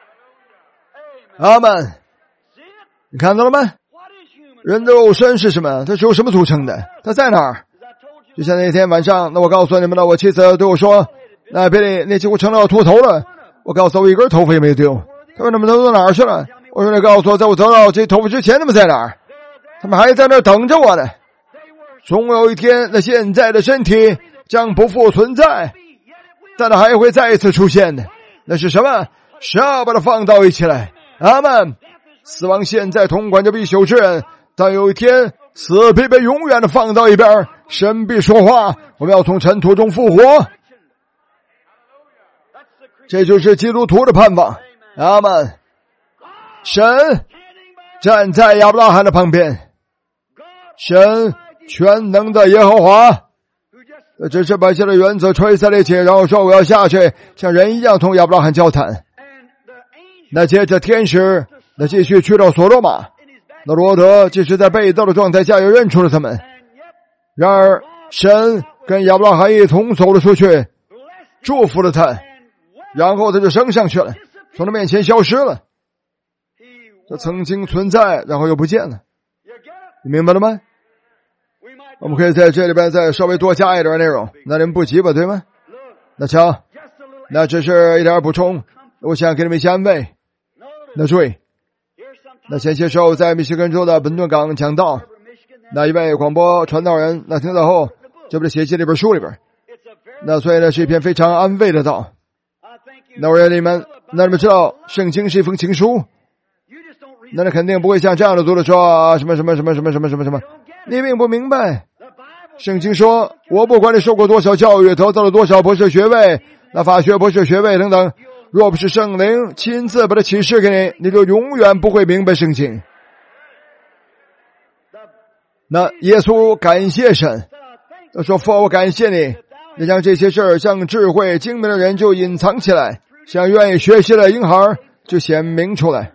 阿们。你看到了吗？人的肉身是什么？它是由什么组成的？它在哪儿？就像那天晚上，那我告诉你们了，我妻子对我说，那别里那几乎成了要秃头了。我告诉他我一根头发也没丢。他说他们都到哪儿去了？我说你告诉我，在我得到这头发之前他们在哪儿？他们还在那儿等着我呢。总有一天，那现在的身体将不复存在，但它还会再一次出现的。那是什么？神要把它放到一起来。阿们。死亡现在统管着必朽之人，但有一天死必被永远的放到一边，神必说话，我们要从尘土中复活。这就是基督徒的盼望。阿们。神站在亚伯拉罕的旁边，神全能的耶和华只是把一些的原则吹在了一起，然后说我要下去像人一样同亚伯拉罕交谈。那接着天使那继续去到所罗玛，那罗德即使在被盗的状态下也认出了他们。然而神跟亚伯拉罕一同走了出去，祝福了他，然后他就升上去了，从他面前消失了。他曾经存在，然后又不见了。你明白了吗？我们可以在这里边再稍微多加一点内容，那你们不急吧，对吗？那瞧，那只是一点补充，我想给你们一些安慰。那注意，那前些时候在密西根州的本顿港讲道，那一位广播传道人那听到后就把它写进了一本书里边，那所以呢是一篇非常安慰的道。那我让你们那你们知道圣经是一封情书，那你肯定不会像这样的读的说、啊、什么什么什么什么什么什么什么，你并不明白。圣经说我不管你受过多少教育，得到了多少博士学位，那法学博士学位等等，若不是圣灵亲自把它启示给你，你就永远不会明白圣经。那耶稣感谢神，他说父，我感谢你，你将这些事儿向智慧精明的人就隐藏起来，向愿意学习的婴孩就显明出来。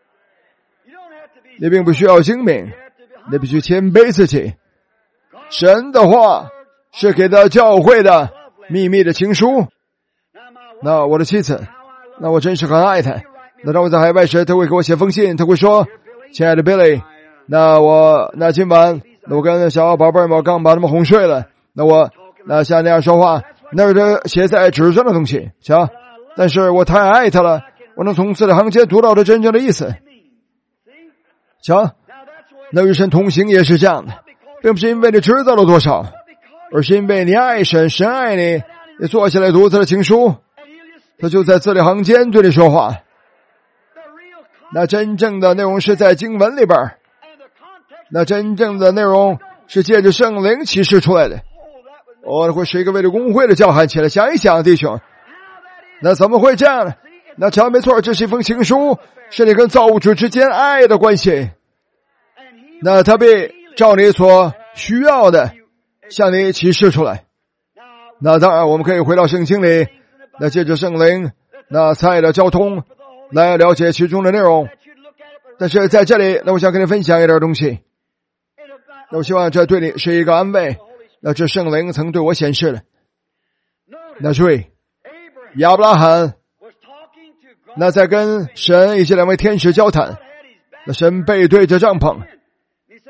你并不需要精明，你必须谦卑自己。神的话是给他教会的秘密的情书。那我的妻子，那我真是很爱她。那当我在海外时，她会给我写封信，她会说，亲爱的 Billy， 那我那今晚那我跟小宝贝们我刚把他们哄睡了，那我那像那样说话，那是他写在纸上的东西，瞧，但是我太爱他了，我能从字里行间读到他真正的意思。瞧，那与神同行也是这样的，并不是因为你知道了多少，而是因为你爱神，神爱你，你坐下来读他的情书，他就在字里行间对你说话。那真正的内容是在经文里边，那真正的内容是借着圣灵启示出来的。我、哦、会是一个为了公会的叫喊起来，想一想弟兄，那怎么会这样呢？那瞧，没错，这是一封情书，是你跟造物主之间爱的关系。那他被照你所需要的向你启示出来。那当然我们可以回到圣经里，那借着圣灵那参与的交通来了解其中的内容。但是在这里，那我想跟你分享一点东西，那我希望这对你是一个安慰，那这圣灵曾对我显示的。那注意，亚伯拉罕那在跟神以及两位天使交谈，那神背对着帐篷，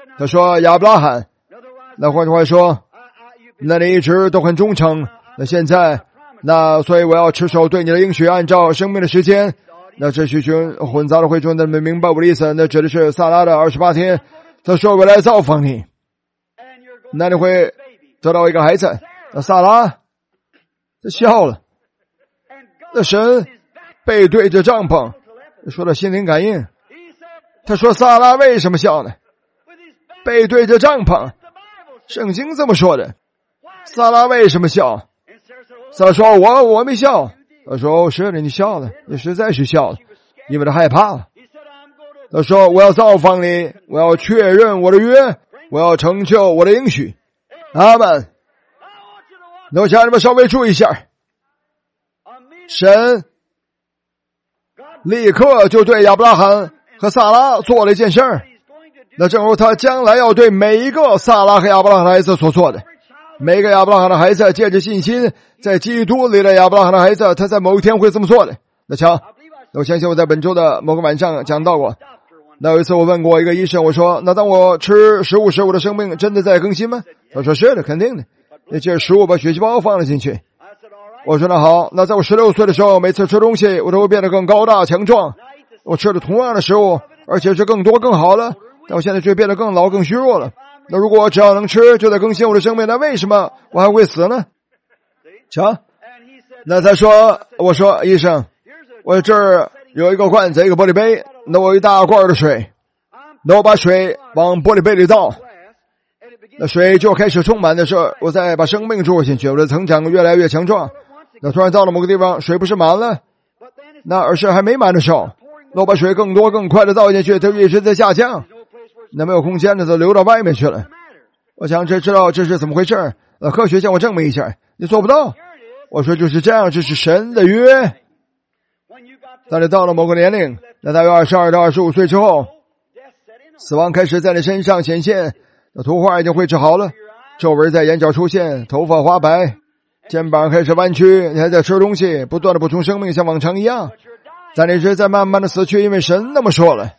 他说亚伯拉罕，那换句话说，那你一直都很忠诚，那现在那所以我要持守对你的应许，按照生命的时间。那这许群混杂的会众，他们明白我的意思，那指的是撒拉的二十八天。他说我来造访你，那你会得到一个孩子。那撒拉他笑了，那神背对着帐篷说了心灵感应。他说撒拉为什么笑呢？背对着帐篷，圣经这么说的。撒拉为什么笑？撒拉说我我没笑。他说哦，是的，你笑了，你实在是笑了，因为他害怕了。他说我要造访你，我要确认我的约，我要成就我的应许。阿们。那我想你们稍微注意一下，神立刻就对亚伯拉罕和撒拉做了一件事儿，那正如他将来要对每一个撒拉和亚伯拉罕的孩子所做的。每个亚伯拉罕的孩子借着信心在基督里的亚伯拉罕的孩子，他在某一天会这么做的。那瞧，我相信我在本周的某个晚上讲到过。那有一次我问过一个医生，我说那当我吃食物时，我的生命真的在更新吗？他说是的，肯定的，那些食物把血细胞放了进去。我说那好，那在我十六岁的时候，每次吃东西我都会变得更高大强壮，我吃了同样的食物，而且是更多更好的，但我现在却变得更老更虚弱了。那如果我只要能吃就在更新我的生命，那为什么我还会死呢？瞧，那他说，我说医生，我这儿有一个罐子，一个玻璃杯，那我有一大罐的水，那我把水往玻璃杯里倒，那水就开始充满的时候，我再把生命注入进去，我的成长越来越强壮。那突然到了某个地方，水不是满了，那而是还没满的时候，那我把水更多更快的倒进去，它一直在下降，那没有空间的就流到外面去了。我想这知道这是怎么回事，呃，科学向我证明一下，你做不到。我说就是这样，这是神的约。当你到了某个年龄，那大约二十二到二十五岁之后，死亡开始在你身上显现，那图画已经绘制好了，皱纹在眼角出现，头发花白，肩膀开始弯曲，你还在吃东西，不断的补充生命，像往常一样，但你是在慢慢的死去，因为神那么说了。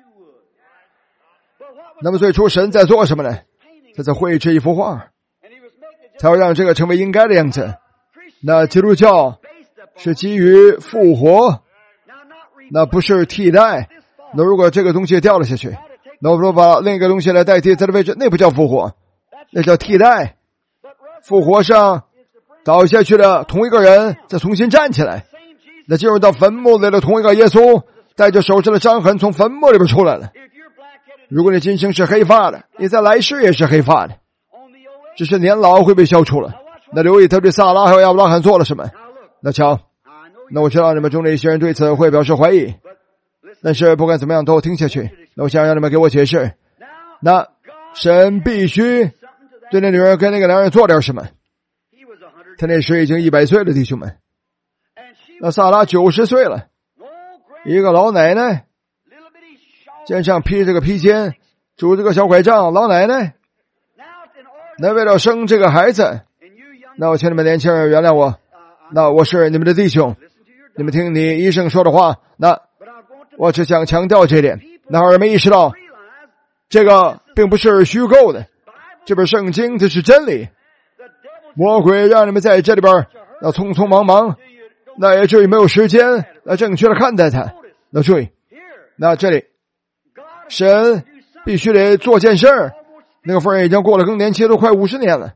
那么最初神在做什么呢？他在绘制一幅画，才要让这个成为应该的样子。那基督教是基于复活，那不是替代。那如果这个东西掉了下去，那我们把另一个东西来代替它的位置，那不叫复活，那叫替代。复活上倒下去的同一个人再重新站起来，那进入到坟墓里的同一个耶稣带着手上的伤痕从坟墓里边出来了。如果你今生是黑发的，你在来世也是黑发的，只是年老会被消除了。那留意他对撒拉还有亚伯拉罕做了什么。那瞧，那我知道你们中的一些人对此会表示怀疑，但是不管怎么样都听下去。那我想让你们给我解释，那神必须对那女人跟那个男人做点什么。他那时已经一百岁了，弟兄们。那撒拉九十岁了，一个老奶奶，肩上披着个披肩，拄着个小拐杖，老奶奶。那为了生这个孩子，那我请你们年轻人原谅我，那我是你们的弟兄，你们听你医生说的话，那我只想强调这点。那儿没意识到这个并不是虚构的，这本圣经这是真理。魔鬼让你们在这里边那匆匆忙忙，那也至于没有时间来正确的看待它。那注意，那这里神必须得做件事儿。那个妇人已经过了更年期，都快五十年了。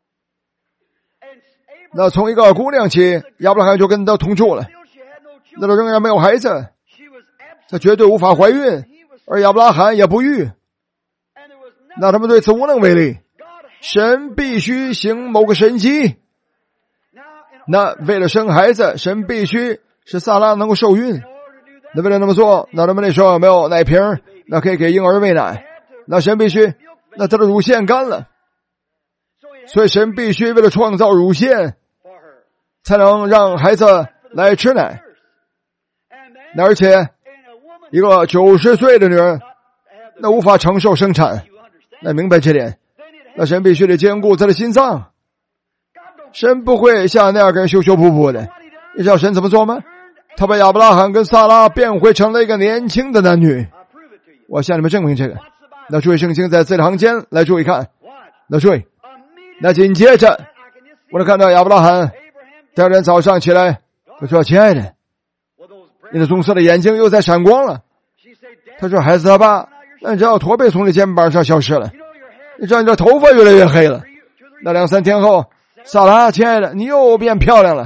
那从一个姑娘起，亚伯拉罕就跟她同住了，那她仍然没有孩子，她绝对无法怀孕，而亚伯拉罕也不育。那他们对此无能为力，神必须行某个神迹。那为了生孩子，神必须使撒拉能够受孕。那为了那么做，那他们那时候有没有奶瓶，那可以给婴儿喂奶，那神必须，那他的乳腺干了，所以神必须为了创造乳腺，才能让孩子来吃奶。那而且一个九十岁的女人，那无法承受生产，那明白这点，那神必须得兼顾她的心脏。神不会像那样跟修修补补的。你知道神怎么做吗？他把亚伯拉罕跟撒拉变回成了一个年轻的男女。我向你们证明这个。 那注意圣经在字里行间来注意看，那注意，那紧接着我能看到亚伯拉罕第二天早上起来，他说：“亲爱的，你的棕色的眼睛又在闪光了。”他说：“孩子他爸，那你知道驼背从你肩膀上消失了，你知道你的头发越来越黑了。那两三天后，萨拉，亲爱的，你又变漂亮了。”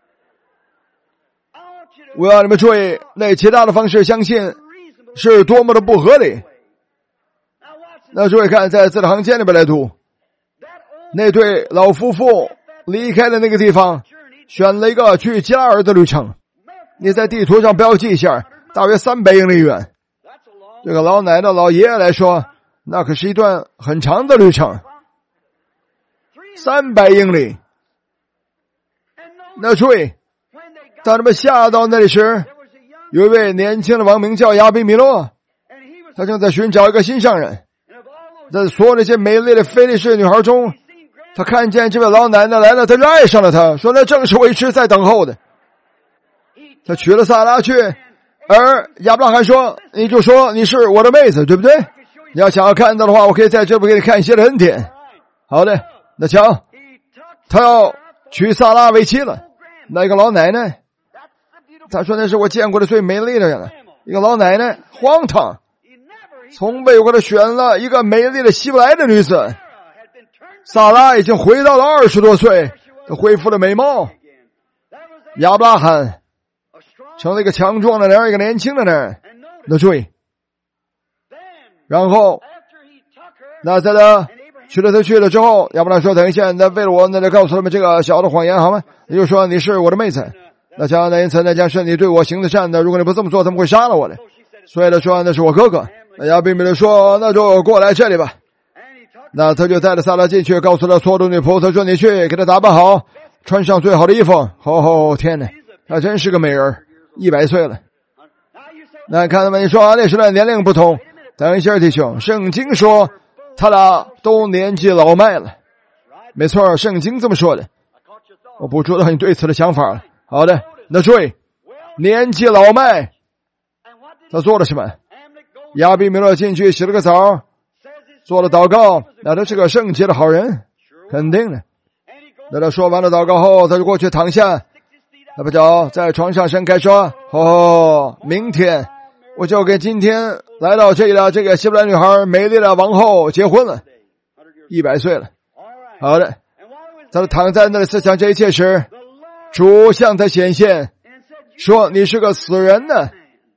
我要你们注意，那其他的方式相信是多么的不合理。那注意看，在字里行间里边来读，那对老夫妇离开了那个地方，选了一个去基拉尔的旅程。你在地图上标记一下，大约三百英里远。这个老奶奶老爷爷来说，那可是一段很长的旅程，三百英里。那注意，当他们下到那里时，有一位年轻的王名叫亚比米勒，他正在寻找一个心上人。在所有那些美丽的非利士女孩中，他看见这位老奶奶来了，他就爱上了她，说那正是我一直在等候的。他娶了萨拉去，而亚伯拉罕说：“你就说你是我的妹子，对不对？你要想要看到的话，我可以在这里给你看一些的恩典。”好的，那瞧，他要娶萨拉为妻了。那个老奶奶，他说那是我见过的最美丽的人了。一个老奶奶，荒唐，从未有过他选了一个美丽的希伯来的女子。萨拉已经回到了二十多岁，他恢复了美貌。亚伯拉罕成了一个强壮的人，一个年轻的人。那注意，然后那在他娶了他去了之后，亚伯拉罕说：“等一下，那为了我，那就告诉他们这个小的谎言好吗？也就是说你是我的妹子。那将那因此那将是你对我行的善的，如果你不这么做，他们会杀了我的。所以他说那是我哥哥。”那亚比米勒说：“那就过来这里吧。”那他就带着萨拉进去，告诉了所有的女仆，他说：“你去给他打扮好，穿上最好的衣服。”哦，天哪，他真是个美人，一百岁了。那看到没？你说那时的年龄不同。等一下，弟兄，圣经说他俩都年纪老迈了，没错，圣经这么说的。我不知道你对此的想法了。好的，那注意，年纪老迈，他做了什么？亚比米勒进去洗了个澡，做了祷告。那他是个圣洁的好人，肯定的。那他说完了祷告后，他就过去躺下，他把脚在床上伸开说：“哦，明天我就跟今天来到这里的这个希伯来女孩美丽的王后结婚了，一百岁了。”好的，他躺在那里思想这一切时，主向他显现，说：“你是个死人呢。”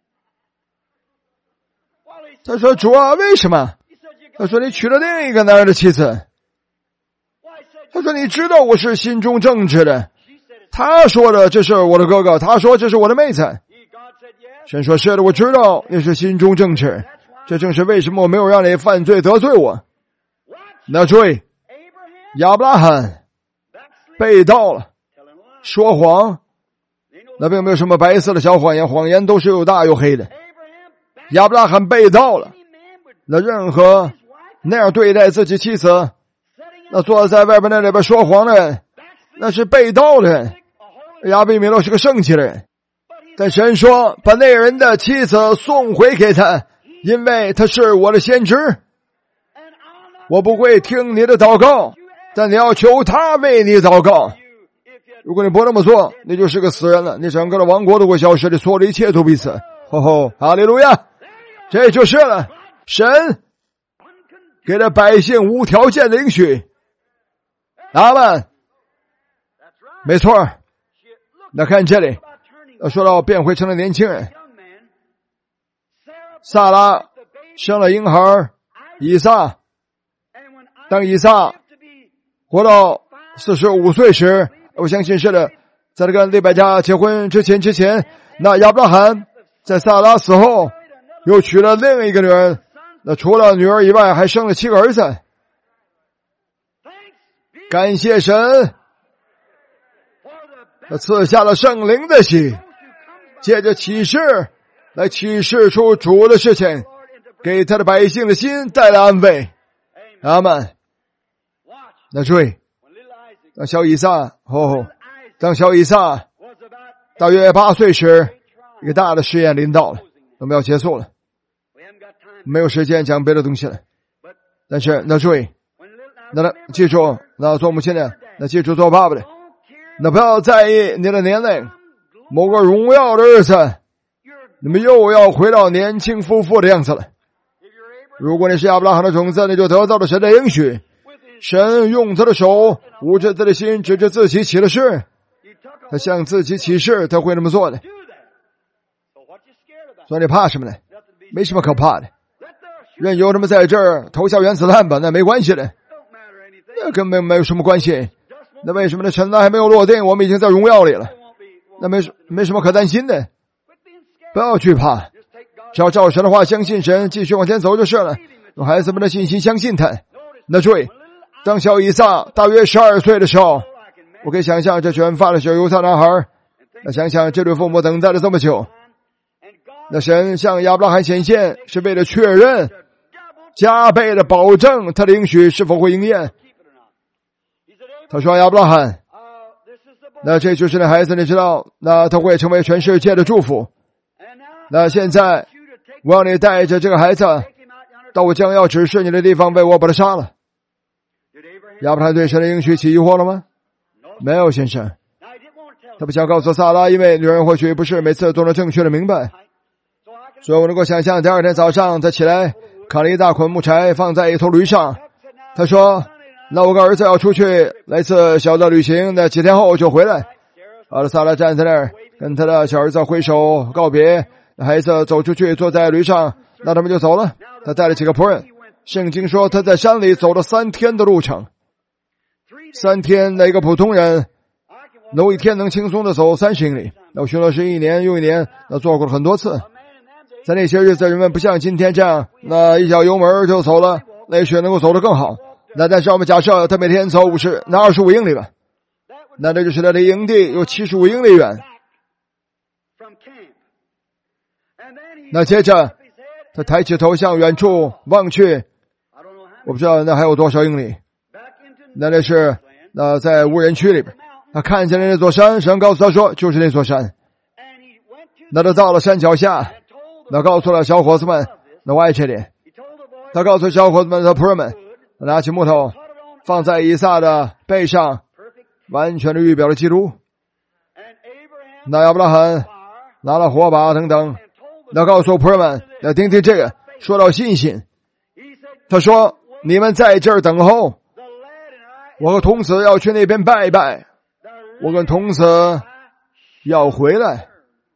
他说：“主啊，为什么？”他说：“你娶了另一个男人的妻子。”他说：“你知道我是心中正直的。”他说的这是我的哥哥，他说这是我的妹子。神说：“是的，我知道你是心中正直，这正是为什么我没有让你犯罪得罪我。”那注意，亚伯拉罕被盗了，说谎，那并没有什么白色的小谎言，谎言都是又大又黑的。亚伯拉罕被盗了，那任何那样对待自己妻子，那坐在外边那里边说谎的人，那是被盗的人。亚比米勒是个圣洁的人，但神说把那人的妻子送回给他，因为他是我的先知。我不会听你的祷告，但你要求他为你祷告。如果你不那么做，你就是个死人了，你整个的王国都会消失，你所有的一切都必死。吼吼，哈利路亚！这就是了，神给了百姓无条件的应许。阿们。没错。那看这里，说到变回成了年轻人，萨拉生了婴孩以撒。当以撒活到四十五岁时，我相信是的，在这个利百加结婚之前之前，那亚伯拉罕在萨拉死后又娶了另一个女人，那除了女儿以外还生了七个儿子。感谢神，他赐下了圣灵的喜，借着启示来启示出主的事情，给他的百姓的心带来安慰。阿们。那注意，当小以撒哦，当小以撒大约八岁时，一个大的试验临到了，我们要结束了，没有时间讲别的东西了。 但是那注意，那那记住，那做母亲的，那记住做爸爸的，那不要在意你的年龄，某个荣耀的日子，你们又要回到年轻夫妇的样子了。如果你是亚伯拉罕的种子，你就得到了神的应许。神用他的手捂着他的心，指着自己起了誓，他向自己起誓，他会那么做的。所以你怕什么呢？没什么可怕的，任由他们在这儿投下原子弹吧，那没关系的，那根本没有什么关系。那为什么呢？尘埃还没有落定，我们已经在荣耀里了，那没没什么可担心的，不要惧怕，只要照神的话相信神，继续往前走就是了。用孩子们的信心相信他。那注意，当小以撒大约十二岁的时候，我可以想象这卷发的小犹太男孩，那想想这对父母等待了这么久，那神向亚伯拉罕显现是为了确认，加倍的保证他的应许是否会应验。他说亚伯拉罕，那这就是那孩子，你知道，那他会成为全世界的祝福。那现在我要你带着这个孩子到我将要指示你的地方，为我把他杀了。亚伯拉罕对神的应许起疑惑了吗？没有，先生。他不想告诉撒拉，因为女人或许不是每次都能正确的明白。所以我能够想象，第二天早上他起来砍了一大捆木柴放在一头驴上。他说，那我跟儿子要出去来次小的旅行，那几天后就回来。好了，撒拉站在那儿跟他的小儿子挥手告别，孩子走出去坐在驴上，那他们就走了。他带了几个仆人，圣经说他在山里走了三天的路程。三天，那个普通人能一天能轻松的走三十英里，那我巡逻是一年又一年，那做过了很多次。在那些日子，人们不像今天这样，那一脚油门就走了，那也许能够走得更好。那但是我们假设他每天走五十，那二十五英里吧，那这就是他的营地有七十五英里远。那接着他抬起头向远处望去，我不知道那还有多少英里，那那是那在无人区里边，他看见了那座山，神告诉他说就是那座山。那他到了山脚下，那告诉了小伙子们，那我爱这里，他告诉小伙子们的仆人们，拿起木头放在以撒的背上，完全的预表了基督。那亚伯拉罕拿了火把等等，那告诉仆人们，那听听这个，说到信心，他说你们在这儿等候，我和童子要去那边拜拜，我跟童子要回来。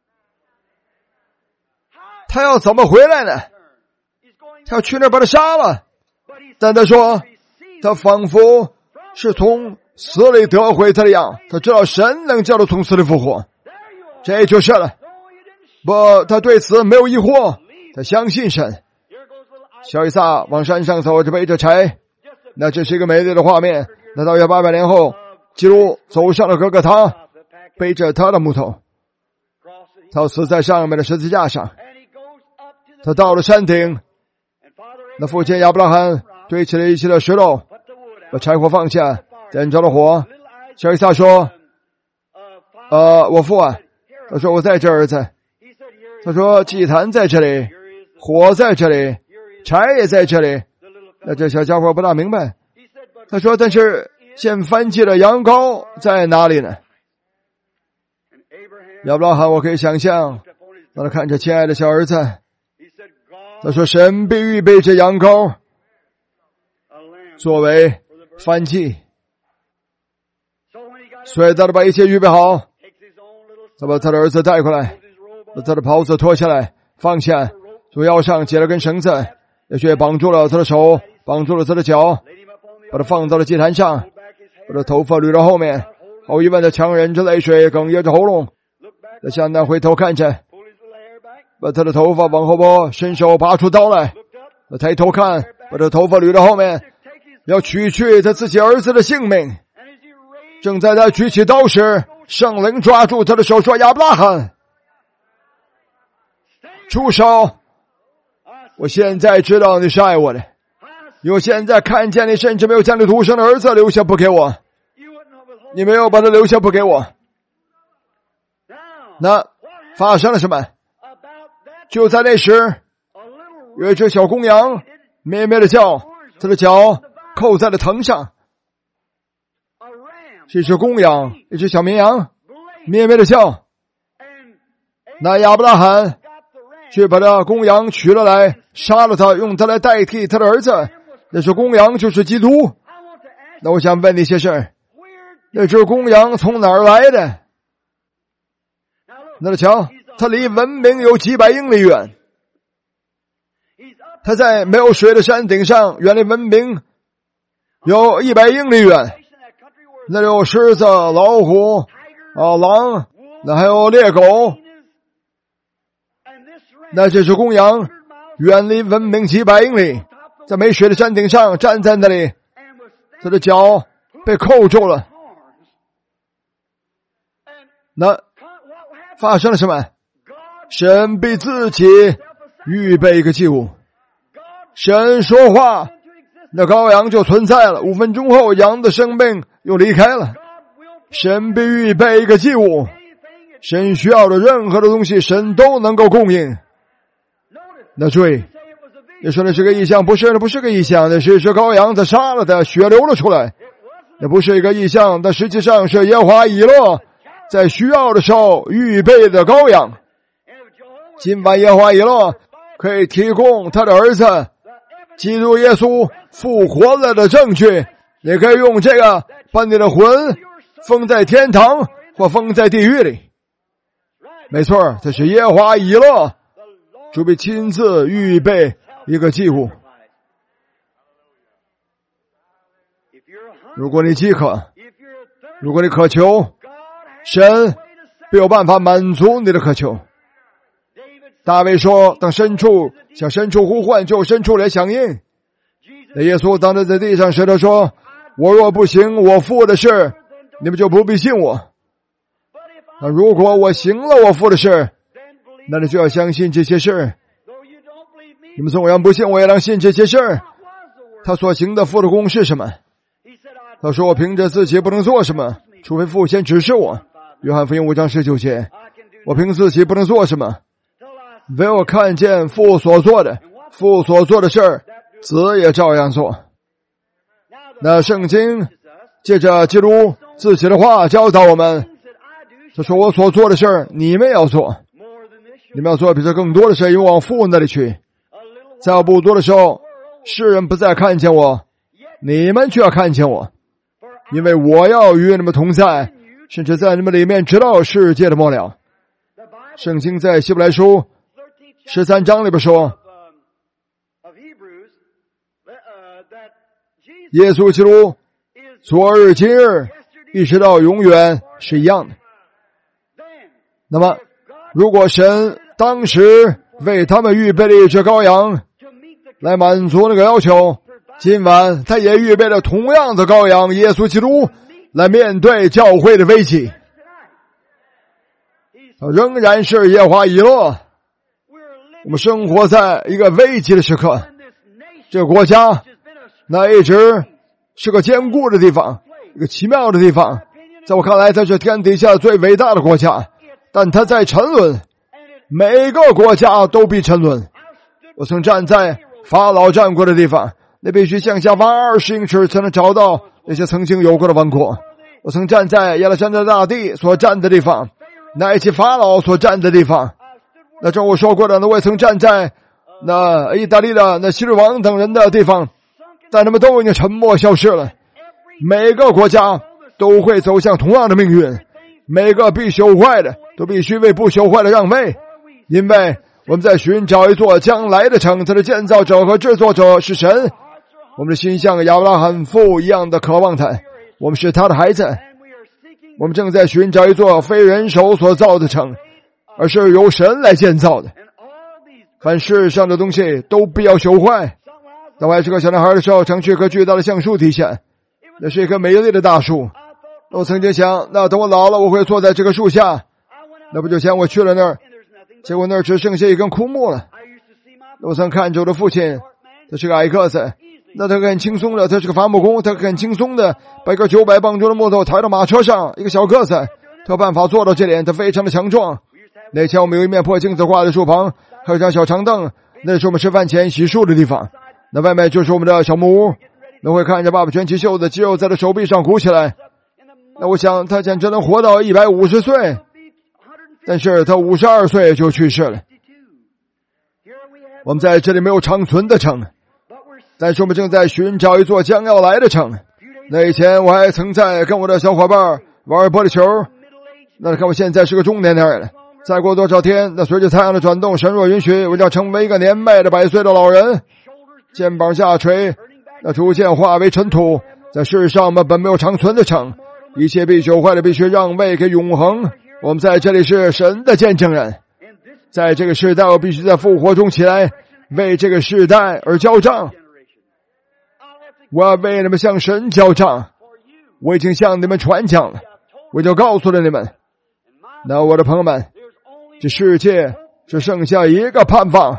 他要怎么回来呢？他要去那儿把他杀了。但他说他仿佛是从死里得回他的样，他知道神能叫他从死里复活，这就是了。不，他对此没有疑惑，他相信神。小以撒往山上走着，背着柴，那这是一个美丽的画面。那到约八百年后，基督走上了哥哥他，背着他的木头，他死在上面的十字架上。他到了山顶，那父亲亚伯拉罕堆起了一些的石头，把柴火放下，点着了火。小以撒说，呃，我父啊，他说我在这儿子。他说祭坛在这里，火在这里，柴也在这里。那这小家伙不大明白。他说但是献燔祭的羊羔在哪里呢？亚伯拉罕我可以想象，让他看着亲爱的小儿子，他说神必预备这羊羔作为燔祭，所以他把一切预备好，他把他的儿子带过来，把他的袍子脱下来放下，从腰上解了根绳子，也却绑住了他的手，绑住了他的脚，把他放到了祭坛上，把他头发捋到后面，毫无疑问的强忍着泪水，哽咽着喉咙，他向那回头看着，把他的头发往后拨，伸手拔出刀来，他抬头看，把他头发捋到后面，要取去他自己儿子的性命。正在他举起刀时，圣灵抓住他的手说，亚伯拉罕，住手，我现在知道你是爱我的，因为我现在看见你甚至没有将你独生的儿子留下不给我，你没有把他留下不给我。那发生了什么？就在那时，有一只小公羊咩咩的叫， 他的脚扣在了藤上，是一只公羊，一只小绵羊，咩咩的叫。那亚伯拉罕却把这公羊取了来，杀了他，用它来代替他的儿子。那只公羊就是基督。那我想问你些事，那只公羊从哪儿来的？那瞧，它离文明有几百英里远，它在没有水的山顶上，远离文明有一百英里远。那有狮子、老虎、啊狼，那还有猎狗。那这只公羊远离文明几百英里，在没水的山顶上站在那里，他的脚被扣住了。那发生了什么？神为自己预备一个祭物，神说话，那羔羊就存在了。五分钟后，羊的生命又离开了。神必预备一个祭物，神需要的任何的东西，神都能够供应。那注意，你说那是个异象，不是，那不是个异象，那是是羔羊，他杀了他，血流了出来。那不是一个异象，但实际上是耶和华以勒在需要的时候预备的羔羊。今晚耶和华以勒可以提供他的儿子基督耶稣复活了的证据，也可以用这个把你的魂封在天堂或封在地狱里。没错，这是耶和华以勒主必亲自预备一个祭物。如果你饥渴，如果你渴求，神必有办法满足你的渴求。大卫说，当深处向深处呼唤，就深处来响应。那耶稣当着在地上时，他说，我若不行我父的事，你们就不必信我。那如果我行了我父的事，那你就要相信这些事。你们纵然不信，我也当信这些事。他所行的父的功是什么？他说，我凭着自己不能做什么，除非父先指示我。约翰福音五章十九节，我凭自己不能做什么，唯有看见父所做的，父所做的事儿，子也照样做。那圣经借着基督自己的话教导我们，他说，我所做的事儿你们要做，你们要做比这更多的事，因为往父那里去。在我不多的时候，世人不再看见我，你们却要看见我，因为我要与你们同在，甚至在你们里面直到世界的末了。圣经在希伯来书十三章里边说，耶稣基督昨日今日一直到永远是一样的。那么如果神当时为他们预备了一只羔羊来满足那个要求，今晚他也预备了同样的羔羊耶稣基督来面对教会的危机。仍然是耶和华以勒。我们生活在一个危急的时刻，这个国家那一直是个坚固的地方，一个奇妙的地方。在我看来，它是天底下最伟大的国家，但它在沉沦，每个国家都必沉沦。我曾站在法老站过的地方，那必须向下挖二十英尺才能找到那些曾经有过的王国。我曾站在亚历山大大帝所站的地方，那一起法老所站的地方。那正我说过的，那我也曾站在那意大利的那希律王等人的地方，但他们都已经沉默消失了。每个国家都会走向同样的命运，每个必朽坏的都必须为不朽坏的让位，因为我们在寻找一座将来的城，它的建造者和制作者是神。我们的心像亚伯拉罕父一样的渴望他，我们是他的孩子。我们正在寻找一座非人手所造的城，而是由神来建造的。凡世上的东西都必要朽坏。当我还是个小男孩的时候，常去一棵巨大的橡树底下，那是一棵美丽的大树。我曾经想，那等我老了，我会坐在这棵树下。那不久前我去了那儿，结果那儿只剩下一根枯木了。我曾看着我的父亲，他是个矮个子，那他很轻松的，他是个伐木工，他很轻松的把一个九百磅重的木头抬到马车上，一个小个子，他有办法做到这点，他非常的强壮。那天我们有一面破镜子挂在树旁，还有一张小长凳，那是我们吃饭前洗漱的地方。 那外面就是我们的小木屋，那会看着爸爸卷起袖子，肌肉在他手臂上鼓起来。那我想他简直能活到一百五十岁，但是他五十二岁就去世了。我们在这里没有长存的城，但是我们正在寻找一座将要来的城。那以前我还曾在跟我的小伙伴玩玻璃球，那看我现在是个中年人了。再过多少天，那随着太阳的转动，神若允许，我将成为一个年迈的百岁的老人，肩膀下垂，那逐渐化为尘土。在世上我们本没有长存的城，一切必朽坏的必须让位给永恒。我们在这里是神的见证人，在这个时代我必须在复活中起来，为这个时代而交账。我要为你们向神交账，我已经向你们传讲了，我已经告诉了你们。那我的朋友们，这世界只剩下一个盼望。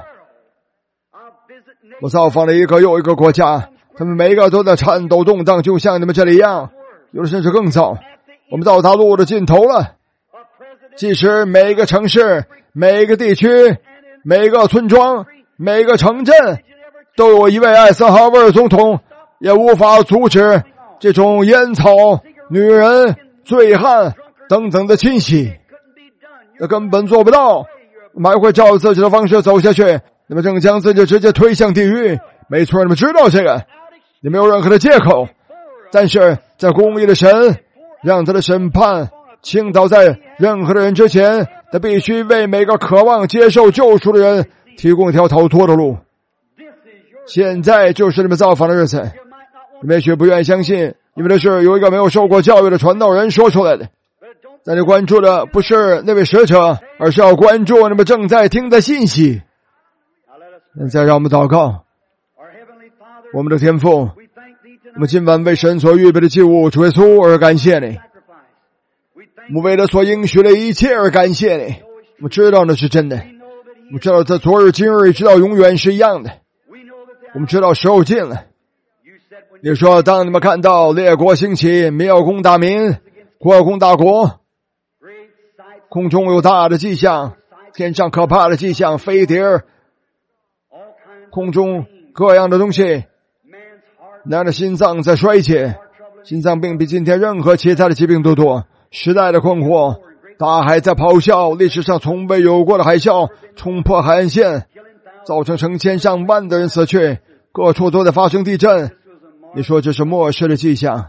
我造访了一个又一个国家，他们每一个都在颤抖动荡，就像你们这里一样，有的甚至更早。我们到达路的尽头了，即使每一个城市、每一个地区、每一个村庄、每一个城镇都有一位艾森豪威尔总统，也无法阻止这种烟草、女人、醉汉等等的侵袭。那根本做不到，我们还会照自己的方式走下去。你们正将自己直接推向地狱，没错，你们知道这个，你没有任何的借口。但是在公义的神让他的审判倾倒在任何的人之前，他必须为每个渴望接受救赎的人提供一条逃脱的路。现在就是你们造访的日子，你们也许不愿意相信，因为这是有一个没有受过教育的传道人说出来的。但你关注的不是那位使者，而是要关注你们正在听的信息。现在让我们祷告。我们的天父，我们今晚为神所预备的祭物主耶稣而感谢你，我们为了所应许的一切而感谢你。我们知道那是真的，我们知道在昨日今日直到永远是一样的。我们知道时候近了，你说当你们看到列国兴起，民要攻打民，国要攻打国，空中有大的迹象，天上可怕的迹象，飞碟，空中各样的东西，男的心脏在衰竭，心脏病比今天任何其他的疾病都多，时代的困惑，大海在咆哮，历史上从未有过的海啸冲破海岸线，造成成千上万的人死去，各处都在发生地震。你说这是末世的迹象，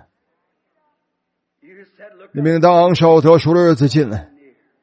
你们当昂首得赎的日子近了。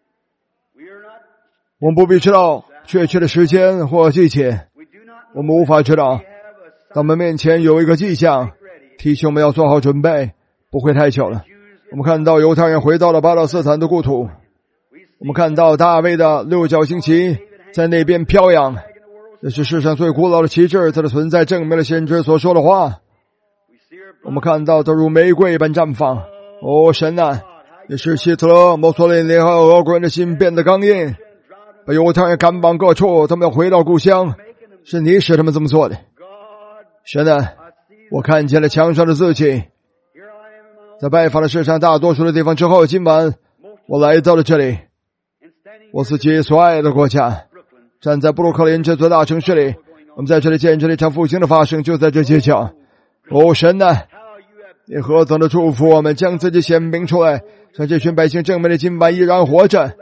我们不必知道确切的时间或季节，我们无法知道，但我们面前有一个迹象提醒我们要做好准备，不会太久了。我们看到犹太人回到了巴勒斯坦的故土，我们看到大卫的六角星旗在那边飘扬，这是世上最古老的旗帜，它的存在证明了先知所说的话。我们看到它如玫瑰般绽放。哦，神啊，也是希特勒、墨索里尼和俄国人的心变得刚硬，把犹太人赶往各处，他们要回到故乡，是你使他们这么做的。神啊，我看见了墙上的字迹，在拜访了世上大多数的地方之后，今晚我来到了这里，我自己所爱的国家，站在布鲁克林这座大城市里，我们在这里见证了一场复兴的发生，就在这街角。哦，神啊，你何等的祝福我们，将自己显明出来，让这群百姓证明了今晚依然活着，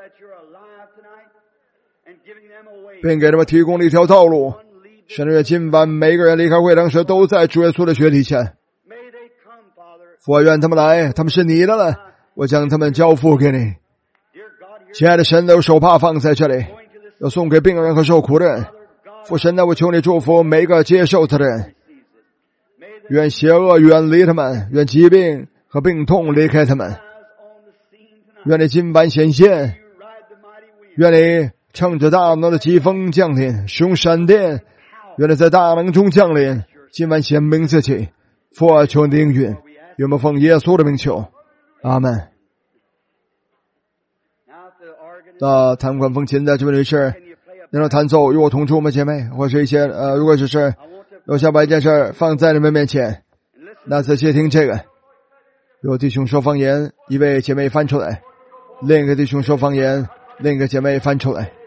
并给他们提供了一条道路。神愿今晚每个人离开会堂时都在主耶稣的血底下。我愿他们来，他们是你的了，我将他们交付给你。亲爱的神，有手帕放在这里，要送给病人和受苦的人。父神呢，我求你祝福每一个接受他的人，愿邪恶远离他们，愿疾病和病痛离开他们，愿你今晚显现，愿你乘着大能的疾风降临，使用闪电，愿你在大能中降临，今晚显明自己。父啊，求你应允，愿我们奉耶稣的名求，阿门。那弹管风琴的这位女士，能够弹奏与我同住我们姐妹，或是一些呃，如果只是我想把一件事放在你们面前，那仔细听这个。有弟兄说方言，一位姐妹翻出来，另一个弟兄说方言，另一个姐妹翻出来。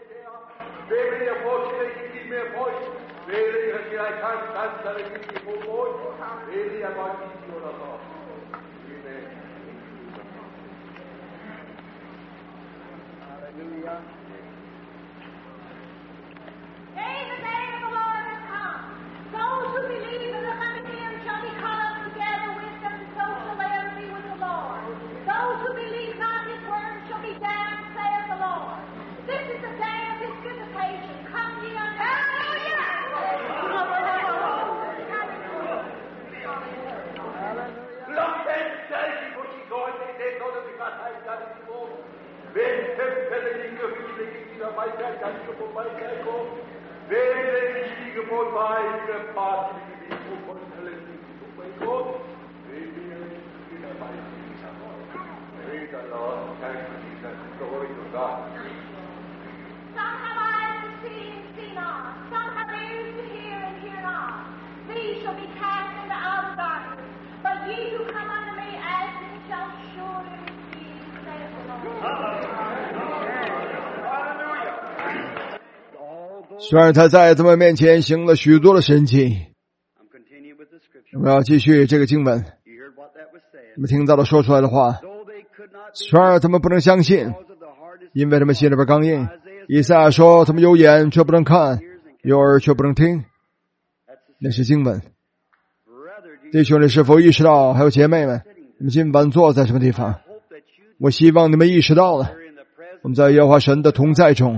虽然他在他们面前行了许多的神迹，我们要继续这个经文。你们听到了说出来的话，虽然他们不能相信，因为他们心里边刚硬。以赛亚说他们有眼却不能看，有耳却不能听，那是经文。弟兄们是否意识到，还有姐妹们，你们今晚坐在什么地方？我希望你们意识到了，我们在耶和华神的同在中。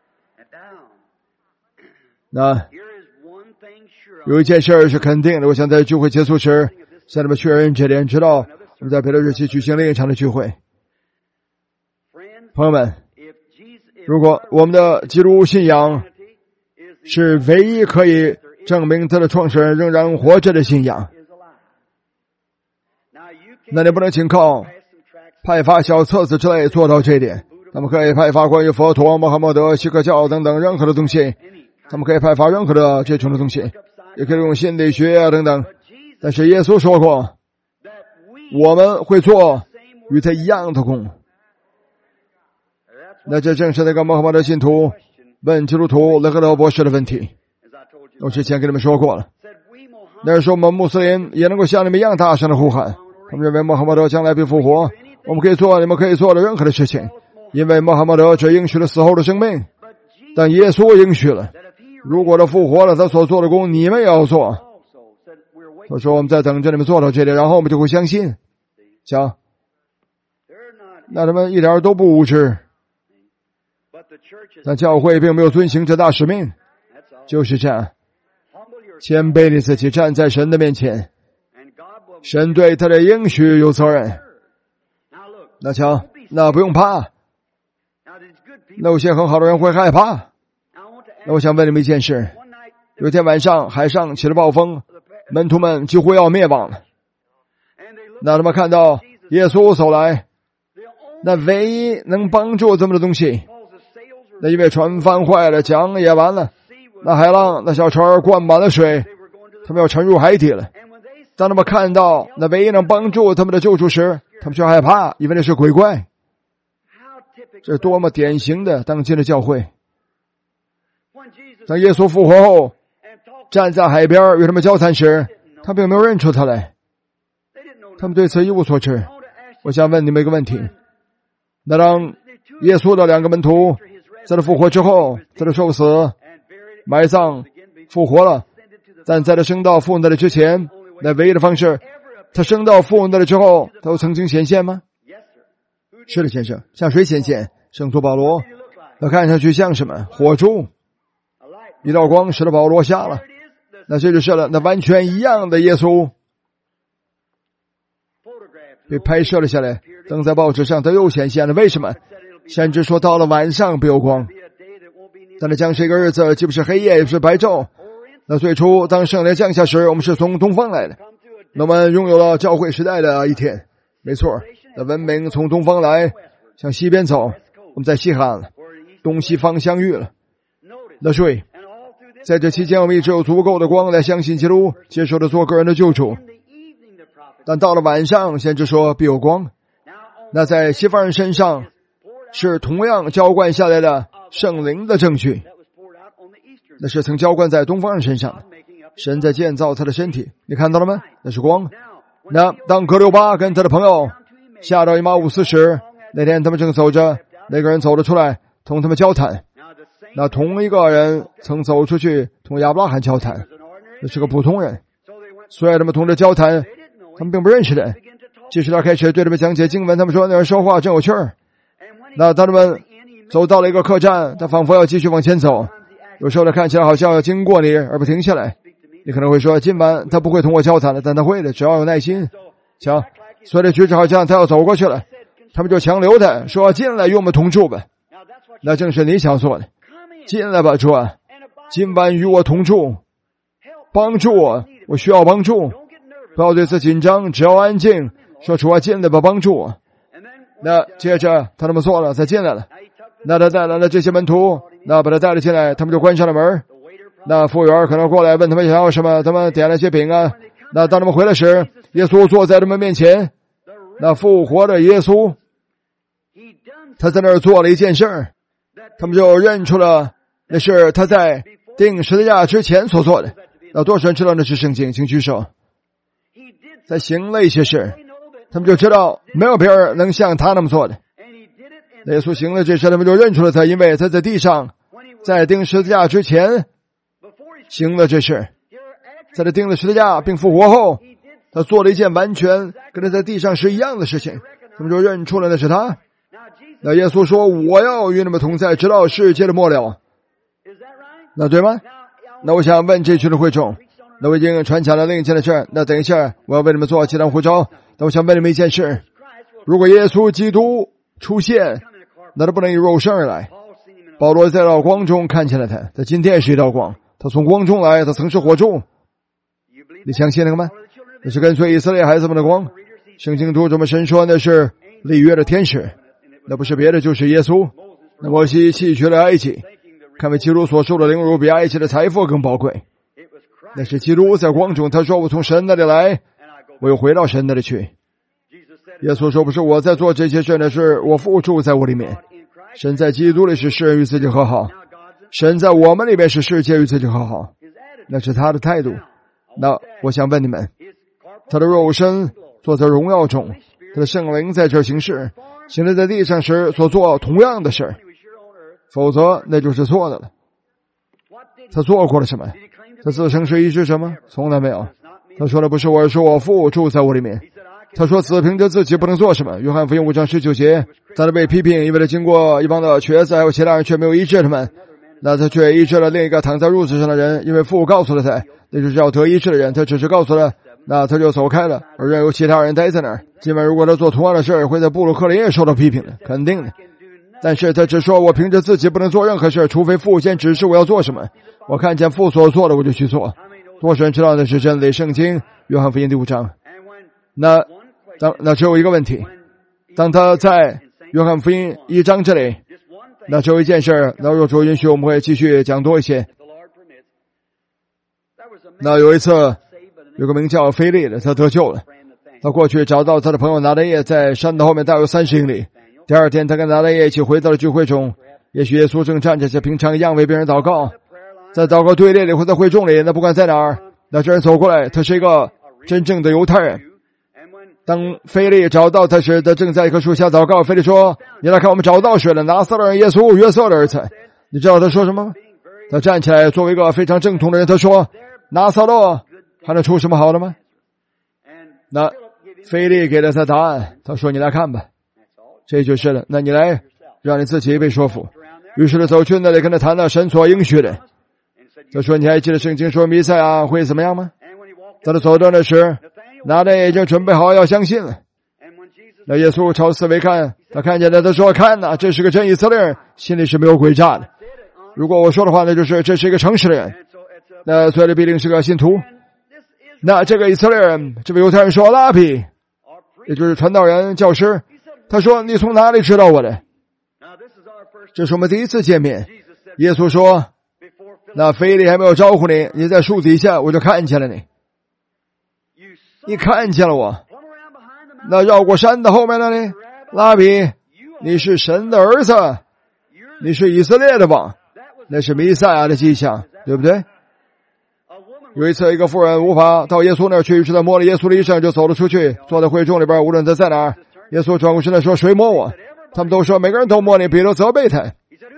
那有一件事是肯定的，我想在聚会结束时向你们确认这点，直到我们在别的日期举行另一场的聚会。朋友们，如果我们的基督信仰是唯一可以证明他的创始人仍然活着的信仰，那你不能仅靠派发小册子之类做到这一点。他们可以派发关于佛陀、穆罕默德、锡克教等等任何的东西，他们可以派发任何的这种的东西，也可以用心理学啊等等。但是耶稣说过，我们会做与他一样的工。那这正是那个穆罕默德信徒问基督徒雷格德博士的问题。我之前跟你们说过了，那时候我们穆斯林也能够像你们一样大声的呼喊，他们认为穆罕默德将来必复活，我们可以做你们可以做的任何的事情，因为穆罕默德只应许了死后的生命，但耶稣应许了，如果他复活了，他所做的工你们也要做。他说我们在等着你们做到这里，然后我们就会相信。瞧，那他们一点都不无知，但教会并没有遵行这大使命，就是这样，谦卑的自己站在神的面前，神对他的应许有责任。那瞧，那不用怕，那有些很好的人会害怕。那我想问你们一件事，有一天晚上海上起了暴风，门徒们几乎要灭亡了，那他们看到耶稣走来，那唯一能帮助他们的东西，那因为船翻坏了，桨也完了，那海浪那小船灌满了水，他们要沉入海底了。当他们看到那唯一能帮助他们的救主时，他们却害怕，因为那是鬼怪。这多么典型的当今的教会。当耶稣复活后站在海边与他们交谈时，他并没有认出他来，他们对此一无所知。我想问你们一个问题，那当耶稣的两个门徒在他复活之后，在他受死、埋葬、复活了，但在他升到父那里之前，那唯一的方式，他升到父那里之后，他有曾经显现吗？是的，先生。向谁显现？圣徒保罗。那看上去像什么？火柱。一道光使得保罗瞎了。那这就是了，那完全一样的耶稣被拍摄了下来，登在报纸上，他又显现了。为什么？先知说到了晚上必有光，但那将是一个日子，既不是黑夜也不是白昼。那最初当圣灵降下时，我们是从东方来的，那我们拥有了教会时代的一天。没错，那文明从东方来，向西边走，我们在西海岸了，东西方相遇了。那所以在这期间，我们一直有足够的光来相信基督，接受了做个人的救主。但到了晚上，先知说必有光。那在西方人身上是同样浇灌下来的圣灵的证据，那是曾浇灌在东方人身上的。神在建造他的身体，你看到了吗？那是光。那当格留巴跟他的朋友下到以马忤斯时，那天他们正走着，那个人走了出来， 同他们交谈。那同一个人曾走出去同亚伯拉罕交谈，这是个普通人，所以他们同着交谈，他们并不认识人。即使他开始对他们讲解经文，他们说那人说话真有趣儿。那当他们走到了一个客栈，他仿佛要继续往前走，有时候他看起来好像要经过你而不停下来。你可能会说今晚他不会同我交谈的，但他会的，只要有耐心。瞧，所以这举止好像他要走过去了，他们就强留他，说进来与我们同住吧。那正是你想做的，进来吧，主啊，今晚与我同住，帮助我，我需要帮助，不要对此紧张，只要安静，说主啊，进来吧，帮助我。那接着他这么做了，他进来了。那他带来了这些门徒，那把他带了进来，他们就关上了门。那服务员可能过来问他们想要什么，他们点了些饼啊。那当他们回来时，耶稣坐在他们面前，那复活的耶稣，他在那儿做了一件事，他们就认出了那是他在钉十字架之前所做的。那多少人知道那是圣经？请举手。在行了一些事，他们就知道没有别人能像他那么做的。耶稣行了这事，他们就认出了他，因为他在地上在钉十字架之前行了这事，在他钉了十字架并复活后，他做了一件完全跟他在地上是一样的事情，他们就认出了那是他。那耶稣说我要与你们同在直到世界的末了，那对吗？那我想问这群的会众，那我已经传讲了另一件的事，那等一下我要为你们做其他呼召。那我想问你们一件事，如果耶稣基督出现，那他不能以肉身而来。保罗在道光中看见了他，他今天是一道光，他从光中来，他曾是火柱。你相信那个吗？那是跟随以色列孩子们的光。圣经读者们神说那是立约的天使，那不是别的，就是耶稣。那摩西弃绝了埃及，看为基督所受的凌辱比埃及的财富更宝贵。那是基督在光中，他说我从神那里来，我又回到神那里去。耶稣说不是我在做这些事，那是我父住在我里面。神在基督里是世人与自己和好，神在我们里面是世界与自己和好，那是他的态度。那我想问你们，他的肉身坐在荣耀中，他的圣灵在这行事，行在在地上时所做同样的事，否则那就是错的了。他做过了什么？他自称是医治什么？从来没有。他说的不是我，是我父住在我里面。他说子凭着自己不能做什么。约翰福音五章十九节，他被批评，因为他经过一帮的瘸子还有其他人却没有医治他们，那他却医治了另一个躺在褥子上的人，因为父告诉了他那就是要得医治的人，他只是告诉了，那他就走开了，而任由其他人待在那儿。今晚如果他做同样的事，会在布鲁克林也受到批评的，肯定的。但是他只说我凭着自己不能做任何事，除非父先指示我要做什么，我看见父所做的我就去做。多少人知道的是真理？圣经约翰福音第五章。那当那只有一个问题，当他在约翰福音一章这里，那只有一件事，那若主允许我们会继续讲多一些。那有一次有个名叫菲利的，他得救了，他过去找到他的朋友拿达叶，在山的后面大约三十英里。第二天他跟拿达叶一起回到了聚会中，也许耶稣正站着像平常一样为别人祷告，在祷告队列里或在会众里，那不管在哪儿，那这人走过来，他是一个真正的犹太人。当菲利找到他时，他正在一棵树下祷告。菲利说，你来看，我们找到谁了？拿撒勒人耶稣，约瑟的儿子。你知道他说什么吗？他站起来，作为一个非常正统的人，他说，拿撒勒还能出什么好的吗？那菲利给了他答案，他说，你来看吧，这就是了，那你来让你自己被说服。于是他走去那里跟他谈了神所应许的。他说，你还记得圣经说弥赛亚会怎么样吗？当他走到那时，拿达叶已经准备好要相信了。那耶稣朝四围看，他看见了，他说，看哪，这是个真以色列人，心里是没有诡诈的。如果我说的话，那就是这是一个诚实的人，那所以这必定是个信徒。那这个以色列人，这位犹太人说，拉比，也就是传道人教师，他说，你从哪里知道我的？这是我们第一次见面。耶稣说，那腓力还没有招呼你，你在树底下我就看见了你，你看见了我。那绕过山的后面那里，拉比，你是神的儿子，你是以色列的王，那是弥赛亚的迹象，对不对？有一次一个妇人无法到耶稣那儿去，于是他摸了耶稣的衣裳就走了出去，坐在会众里边，无论他在哪儿，耶稣转过身来说，谁摸我？他们都说每个人都摸你，彼得责备他。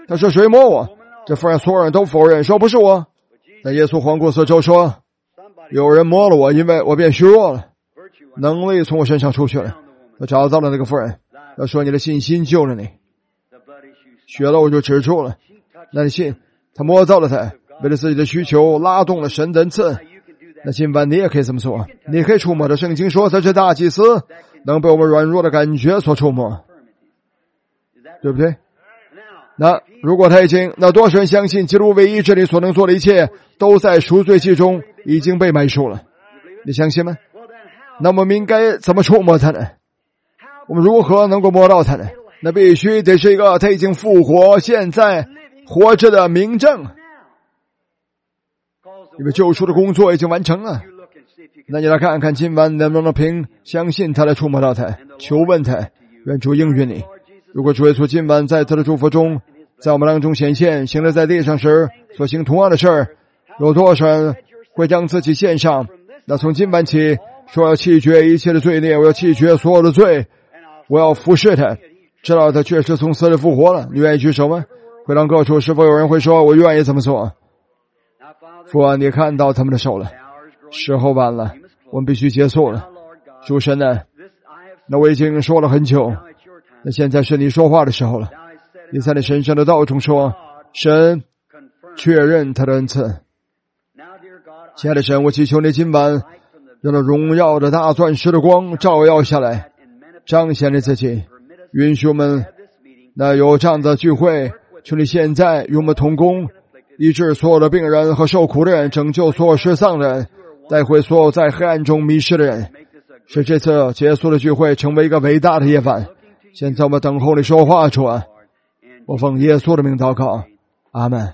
他说谁摸我？这妇人所有人都否认说不是我。但耶稣环顾四周说，有人摸了我，因为我变虚弱了，能力从我身上出去了。他找到了那个妇人，他说你的信心救了你，血漏就止住了。那你信？他摸到了他，为了自己的需求拉动了神的恩赐。那今晚你也可以这么做，你可以触摸的。圣经说，这是大祭司能被我们软弱的感觉所触摸，对不对？那如果他已经，那多少人相信基督唯一这里所能做的一切都在赎罪记中已经被买赎了？你相信吗？那我们应该怎么触摸他呢？我们如何能够摸到他呢？那必须得是一个他已经复活现在活着的明证，因为救赎的工作已经完成了。那你来看看今晚能不能凭相信他来触摸到他，求问他，愿主应允你。如果主耶稣今晚在他的祝福中在我们当中显现，行了在地上时所行同样的事儿，有多少人会将自己献上？那从今晚起说要弃绝一切的罪孽，我要弃绝所有的罪，我要服侍他，知道他确实从死里复活了。你愿意举手吗？回到各处，是否有人会说我愿意这么做？父啊，你看到他们的手了，时候晚了，我们必须结束了。主神呢？那我已经说了很久，那现在是你说话的时候了。你在你身上的道中说，神确认他的恩赐。亲爱的神，我祈求你今晚让那荣耀的大钻石的光照耀下来，彰显你自己，允许我们那有这样的聚会。求你现在与我们同工，医治所有的病人和受苦的人，拯救所有失丧的人，带回所有在黑暗中迷失的人，使这次结束的聚会成为一个伟大的夜晚。现在我们等候你说话，主啊，我奉耶稣的名祷告，阿们。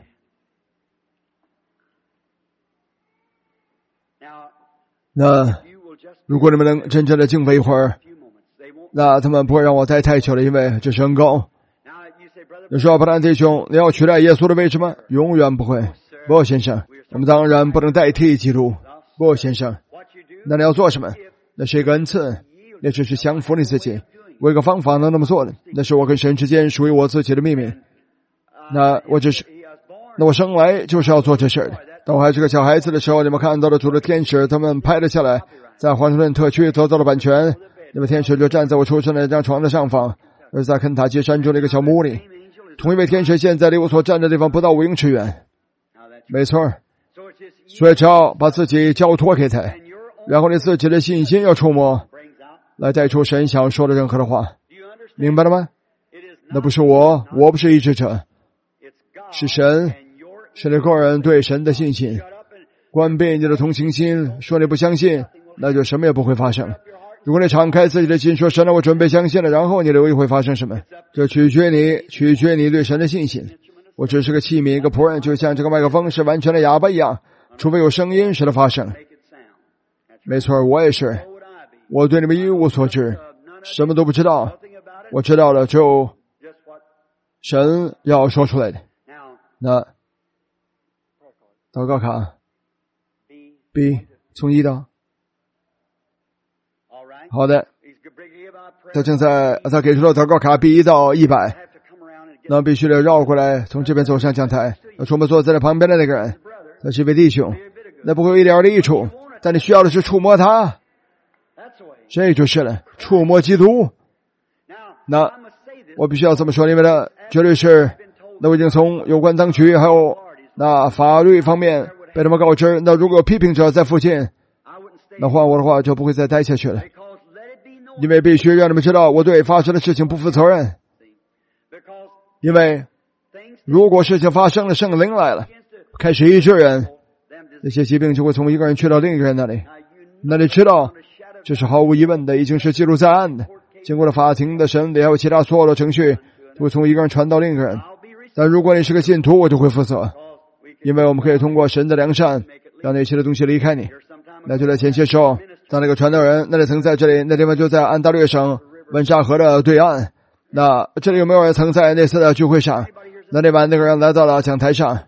那如果你们能真正的敬畏一会儿，那他们不会让我待太久了，因为这是恩膏。你说布兰弟兄，你要取代耶稣的位置吗？永远不会。不，先生，我们当然不能代替基督。不，先生，那你要做什么？那是一个恩赐，那只是降服你自己。我有个方法能那么做的，那是我跟神之间属于我自己的秘密。那我只是，那我生来就是要做这事儿的。当我还是个小孩子的时候，你们看到了主的天使，他们拍了下来，在华盛顿特区得到了版权。那么天使就站在我出生的那张床的上方，而在肯塔基山中的一个小木屋里。同一位天使现在离我所站的地方不到五英尺远。没错，所以只要把自己交托给他，然后你自己的信心要触摸，来带出神想说的任何的话，明白了吗？那不是我，我不是医治者，是神，是你个人对神的信心。关闭你的同情心，说你不相信，那就什么也不会发生。如果你敞开自己的心，说神让我准备相信了，然后你留意会发生什么？这取决你，取决你对神的信心。我只是个器皿，一个仆人，就像这个麦克风是完全的哑巴一样，除非有声音使它发声。没错，我也是，我对你们一无所知，什么都不知道。我知道了，只有神要说出来的。那祷告卡 B 从一到好的，他正在他给出了祷告卡 B 一到一百，那必须得绕过来，从这边走上讲台。那我们坐在那旁边的那个人，他是一位弟兄，那不会有一点的益处，但你需要的是触摸他，这就是了，触摸基督。那我必须要这么说，因为呢，绝对是，那我已经从有关当局还有那法律方面被他们告知，那如果有批评者在附近，那换我的话就不会再待下去了。因为必须让你们知道我对发生的事情不负责任，因为如果事情发生了，圣灵来了，开始医治人，那些疾病就会从一个人去到另一个人那里。那你知道这是毫无疑问的，已经是记录在案的，经过了法庭的审理还有其他所有的程序，就会从一个人传到另一个人。但如果你是个信徒，我就会负责，因为我们可以通过神的良善让那些的东西离开你。那就在前些时候，当那个传道人，那里曾在这里，那地方就在安大略省温莎河的对岸。那这里有没有人曾在那次的聚会上？那那晚那个人来到了讲台上。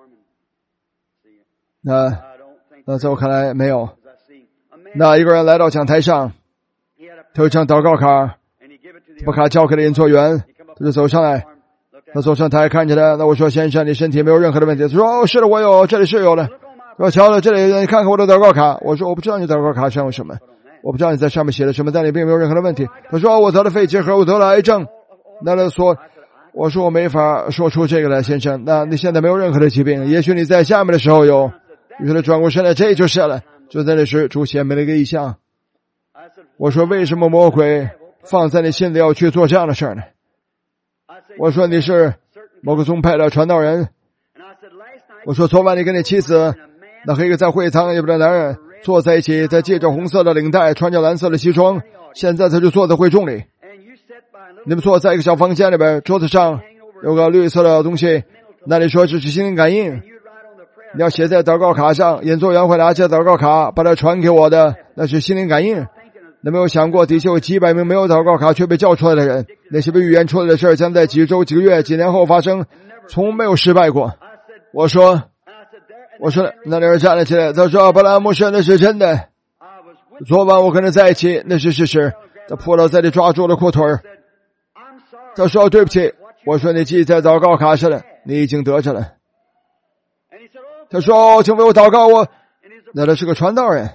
那那在我看来没有。那一个人来到讲台上，他有一张祷告卡，把卡交给了演奏员，他就走上来， 他走上台看着他，那我说先生，你身体没有任何的问题？他说哦，是的，我有，这里是有的。我瞧了这里，你看看我的祷告卡。我说我不知道你祷告卡上有什么，我不知道你在上面写了什么，但你并没有任何的问题。他说我得了肺结核，我得了癌症。那他说，我说我没法说出这个来，先生。那你现在没有任何的疾病，也许你在下面的时候有。于是他转过身来，这就是了。就在那时，主显明了一个异象。我说为什么魔鬼放在你心里要去做这样的事儿呢？我说你是某个宗派的传道人。我说昨晚你跟你妻子那和一个在会堂里边的男人坐在一起，他系着红色的领带，穿着蓝色的西装，现在他就坐在会众里。你们坐在一个小房间里边，桌子上有个绿色的东西，那里说这是心灵感应，你要写在祷告卡上，演奏员会拿起祷告卡把它传给我的，那是心灵感应。你没有想过底下有几百名没有祷告卡却被叫出来的人，那些被预言出来的事将在几周几个月几年后发生，从没有失败过。我说我说那里人站了起来，他说巴拉牧师，那是真的，昨晚我跟他在一起，那是事实。他扑倒在地抓住了裤腿儿，他说对不起。我说你记在祷告卡上了，你已经得着了。他说请为我祷告。我那他是个传道人。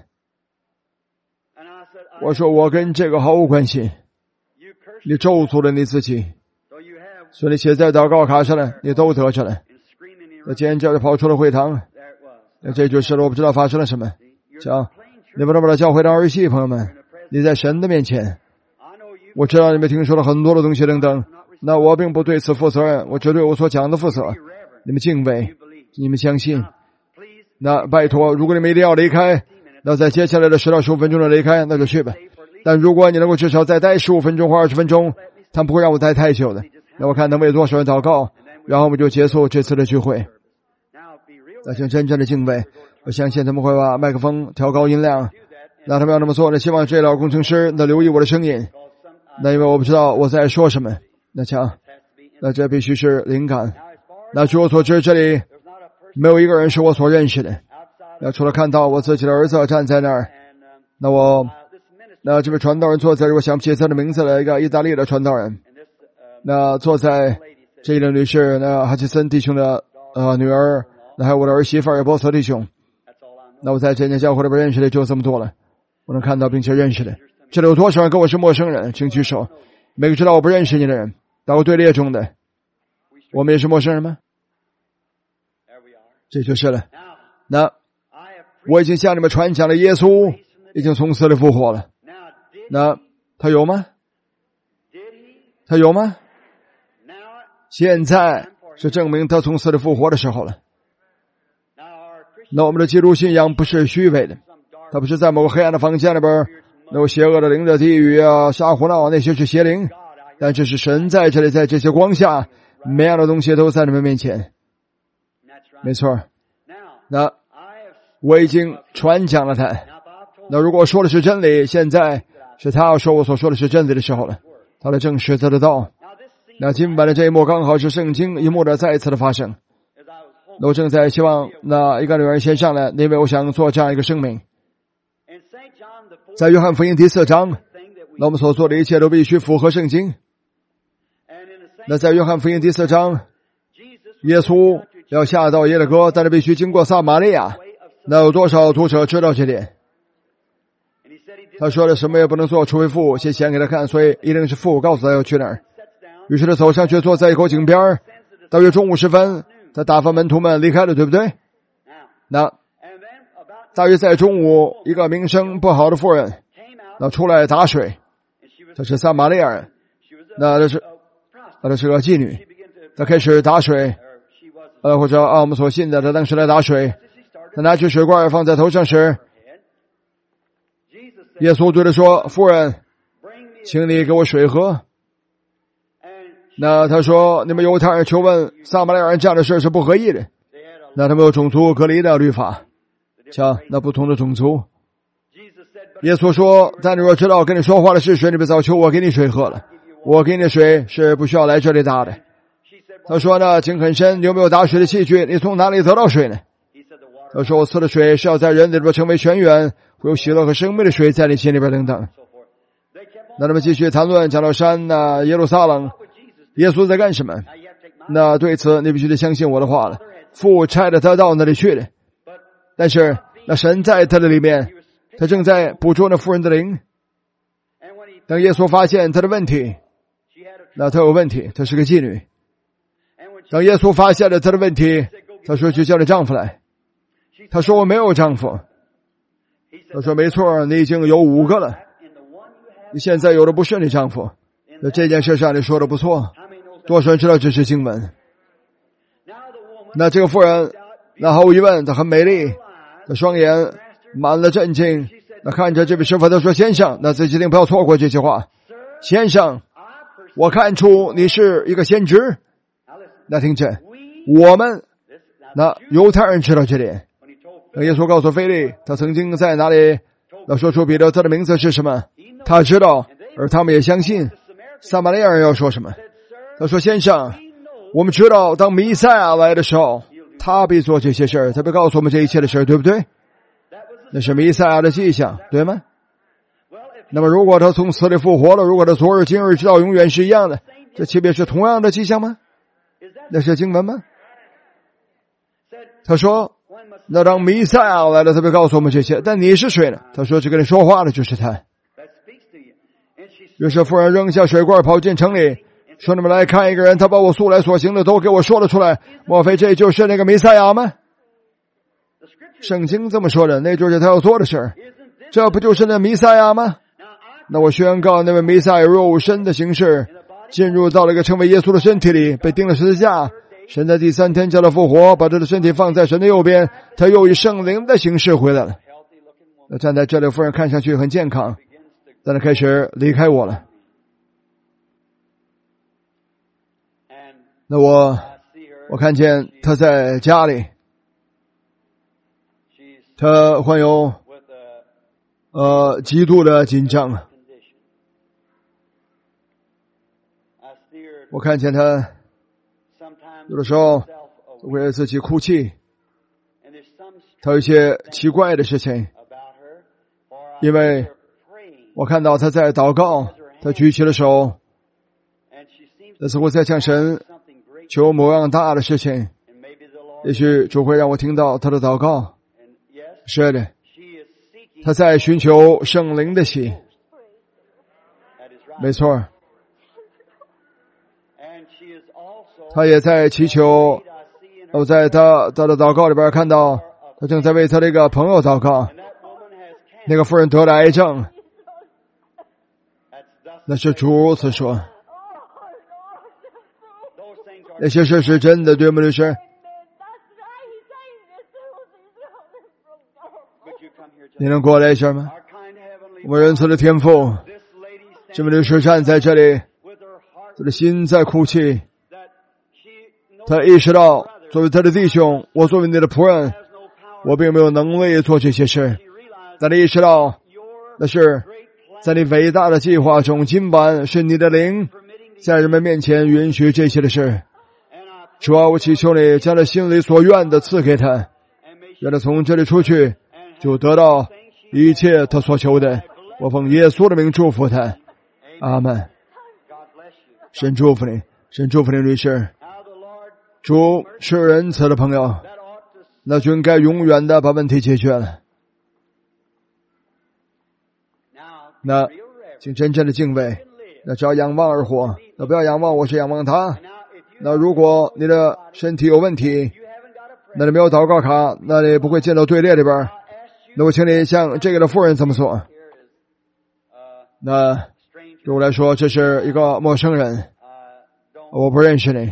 我说我跟这个毫无关系，你咒诅了你自己，所以你写在祷告卡上了，你都得着了。他尖叫着跑出了会堂。那这就是了，我不知道发生了什么。讲你不能把它教会当儿戏，朋友们，你在神的面前。我知道你们听说了很多的东西等等，那我并不对此负责任，我只对我所讲的负责。你们敬畏，你们相信。那拜托，如果你们一定要离开，那在接下来的十到十五分钟的离开，那就去吧。但如果你能够至少再待十五分钟或二十分钟，他们不会让我待太久的。那我看能为多少人祷告，然后我们就结束这次的聚会。那请真正的敬畏，我相信他们会把麦克风调高音量。那他们要这么做呢？希望这老工程师能留意我的声音。那因为我不知道我在说什么。那讲，那这必须是灵感。那据我所知，这里没有一个人是我所认识的。那除了看到我自己的儿子站在那儿，那我那这位传道人坐在，我想不起他的名字了，一个意大利的传道人。那坐在这一位女士，那哈奇森弟兄的呃女儿，那还有我的儿媳妇儿波瑟弟兄。那我在这间教会里边认识的就这么多了，我能看到并且认识的。这里有多少人跟我是陌生人？请举手。每个知道我不认识你的人，到我队列中的，我们也是陌生人吗？这就是了。那我已经向你们传讲了耶稣已经从死里复活了。那他有吗？他有吗？现在是证明他从死里复活的时候了。那我们的基督信仰不是虚伪的，他不是在某个黑暗的房间里边那有邪恶的灵的地狱啊、瞎胡闹，那些是邪灵，但这是神在这里，在这些光下，每样的东西都在你们面前。没错。那我已经传讲了他。那如果我说的是真理，现在是他要说我所说的是真理的时候了，他的证实他的道。那今晚的这一幕刚好是圣经一幕的再一次的发生。那我正在希望那一个女人先上来，因为我想做这样一个声明。在约翰福音第四章，那我们所做的一切都必须符合圣经。那在约翰福音第四章，耶稣要下到耶利哥，但是必须经过撒玛利亚。那有多少读者知道这点？他说了什么也不能做，除非父先显给他看，所以一定是父告诉他要去哪儿。于是他走上去，坐在一口井边，大约中午时分，他打发门徒们离开了，对不对？那大约在中午，一个名声不好的妇人那出来打水，她是撒玛利亚人，那这是那这是个妓女，她开始打水，呃或者按我们所信的，她当时来打水，她拿起水罐放在头上时，耶稣对她说：“夫人，请你给我水喝。”那他说：“你们犹太人求问撒玛利亚人这样的事是不合意的。”那他们有种族隔离的律法，瞧，那不同的种族。耶稣说：“但你若知道跟你说话的是谁，你别早求我给你水喝了。我给你的水是不需要来这里打的。”他说呢：“井很深，你有没有打水的器具？你从哪里得到水呢？”他说：“我赐的水是要在人里边成为泉源，会有喜乐和生命的水在你心里边等等。”那他们继续谈论，讲到山呐、啊、耶路撒冷，耶稣在干什么？ 那对此你必须得相信我的话了。父差着他到那里去了，但是那神在他的里面，他正在捕捉那妇人的灵。当耶稣发现他的问题，那他有问题，他是个妓女。当耶稣发现了他的问题，他说去叫你丈夫来。他说我没有丈夫。他说没错，你已经有五个了，你现在有的不是你丈夫。那这件事上你说的不错，多少人知道这是经文。那这个妇人，那毫无疑问她很美丽，她双眼满了震惊，那看着这位师傅，他说先生，那自己一定不要错过这些话。先生，我看出你是一个先知。那听着，我们那犹太人知道这点。那耶稣告诉腓利，他曾经在哪里，那说出彼得他的名字是什么，他知道，而他们也相信。撒玛利亚人要说什么？他说先生，我们知道当弥赛亚来的时候，他必做这些事儿，他必告诉我们这一切的事儿，对不对？那是弥赛亚的迹象，对吗？那么如果他从死里复活了，如果他昨日今日直到永远是一样的，这岂不是同样的迹象吗？那是经文吗？他说那当弥赛亚来了，他会告诉我们这些。但你是谁呢？他说这跟你说话的就是他。于是妇人扔下水罐跑进城里，说你们来看一个人，他把我素来所行的都给我说了出来，莫非这就是那个弥赛亚吗？圣经这么说的，那就是他要做的事儿，这不就是那弥赛亚吗？那我宣告，那位弥赛亚肉身的形式进入到了一个称为耶稣的身体里，被钉了十字架。神在第三天叫他复活，把他的身体放在神的右边，他又以圣灵的形式回来了。那站在这里，妇人看上去很健康，但他开始离开我了。那我我看见他在家里，他患有呃极度的紧张。我看见他有的时候为了自己哭泣，他有一些奇怪的事情，因为我看到他在祷告，他举起了手，那似乎在向神求某样大的事情，也许主会让我听到他的祷告。是的，他在寻求圣灵的喜，没错。他也在祈求，我在他他的祷告里边看到，他正在为他的一个朋友祷告。那个妇人得了癌症，那是主如此说。那些事是真的，对吗？律师？你能过来一下吗？我们仁慈的天父，这位律师站在这里，他的心在哭泣。他意识到，作为他的弟兄，我作为你的仆人，我并没有能力做这些事。但他意识到，那是在你伟大的计划中，今晚是你的灵在人们面前允许这些的事。主啊，我祈求你将他心里所愿的赐给他，让他从这里出去就得到一切他所求的。我奉耶稣的名祝福他，阿们。神祝福你，神祝福你，律师。主是仁慈的朋友，那就应该永远的把问题解决了。那请真正的敬畏，那只要仰望而活，那不要仰望我，是仰望他。那如果你的身体有问题，那你没有祷告卡，那你不会进到队列里边。那我请你像这个的妇人这么做。那对我来说，这是一个陌生人，我不认识你，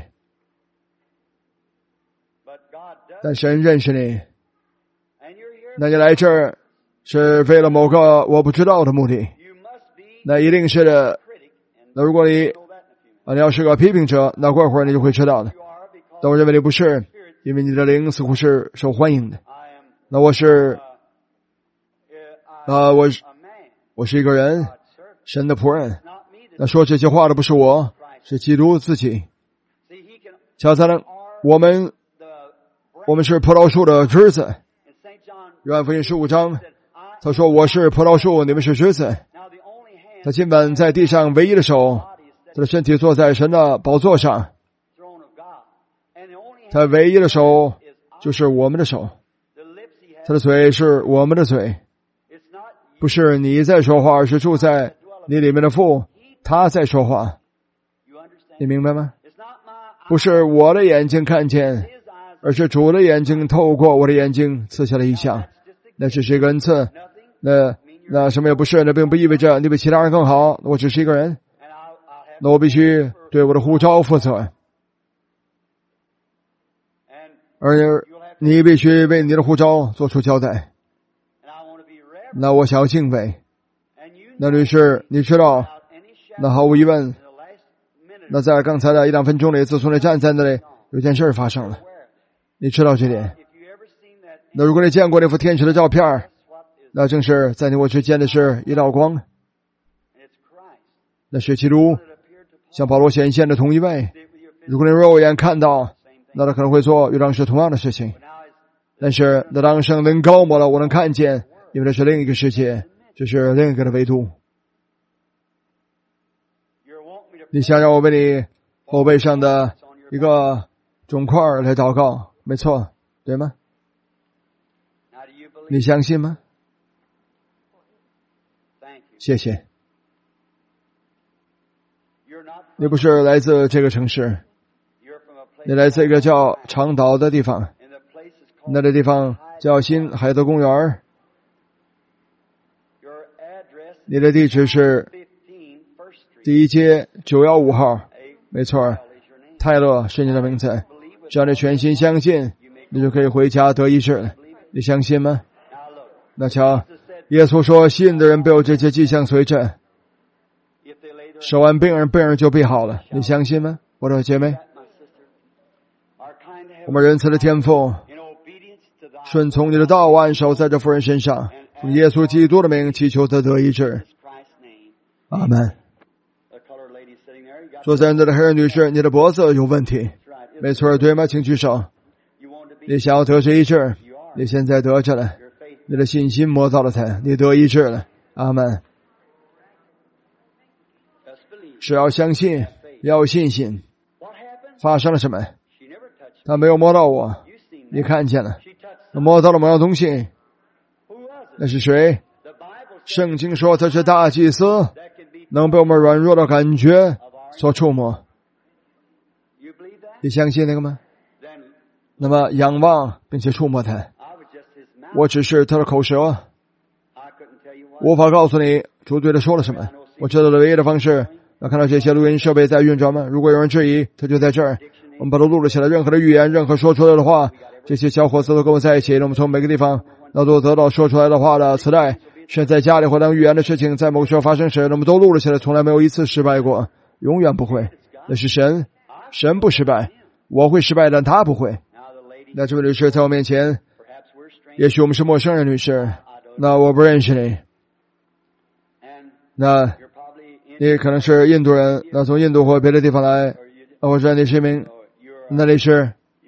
但神认识你。那你来这儿是为了某个我不知道的目的，那一定是的。那如果你啊，你要是个批评者，那过会儿你就会知道的。但我认为你不是，因为你的灵似乎是受欢迎的。那我是啊，我我是一个人，神的仆人。那说这些话的不是我，是基督自己。瞧才能，我们我们是葡萄树的枝子。约翰福音十五章，他说我是葡萄树，你们是枝子。他今晚在地上唯一的手，他的身体坐在神的宝座上。 他唯一的手就是我们的手，他的嘴是我们的嘴，不是你在说话，而是住在你里面的父，他在说话。你明白吗？不是我的眼睛看见，而是主的眼睛透过我的眼睛赐下了异象。那只是一个恩赐，那那什么也不是，那并不意味着你比其他人更好，我只是一个人，那我必须对我的呼召负责，而你必须为你的呼召做出交代。那我想要敬畏。那律师，你知道，那毫无疑问，那在刚才的一两分钟里，自从你站在那里，有件事发生了，你知道这点。那如果你见过那幅天使的照片，那正是在你我之间的是一道光，那是基督向保罗显现的同一位。如果你肉眼看到，那他可能会做与当时同样的事情，但是那当圣灵高抹了，我能看见，因为这是另一个世界，这是另一个的维度。你想让我为你后背上的一个肿块来祷告，没错，对吗？你相信吗？谢谢。你不是来自这个城市，你来自一个叫长岛的地方，那个地方叫新海德公园。你的地址是第一街九一五号，没错，泰勒是你的名字。只要你全心相信，你就可以回家得医治了。你相信吗？那瞧，耶稣说信的人必有这些迹象随着，手按病人，病人就必好了。你相信吗，我的姐妹？我们仁慈的天父，顺从你的道，按手在这妇人身上，用耶稣基督的名祈求他得医治。阿门。坐在那的黑人女士，你的脖子有问题，没错，对吗？请举手。你想要得这医治，你现在得着了，你的信心摸到了他，你得医治了。阿门。是要相信，要有信心。发生了什么？他没有摸到我，你看见了，他摸到了某样东西。那是谁？圣经说他是大祭司，能被我们软弱的感觉所触摸。你相信那个吗？那么仰望并且触摸他，我只是他的口舌，无法告诉你主对他说了什么。我知道的唯一的方式，要看到这些录音设备在运转吗？如果有人质疑，他就在这儿，我们把它录了起来。任何的语言，任何说出来的话，这些小伙子都跟我在一起，我们从每个地方那都得到说出来的话的磁带，是在家里或当预言的事情在某个时候发生时，我们都录了起来，从来没有一次失败过，永远不会。那是神，神不失败，我会失败，但他不会。那这位女士在我面前，也许我们是陌生人，女士，那我不认识你，那你可能是印度人，那从印度或别的地方来，或者你是一名，那里是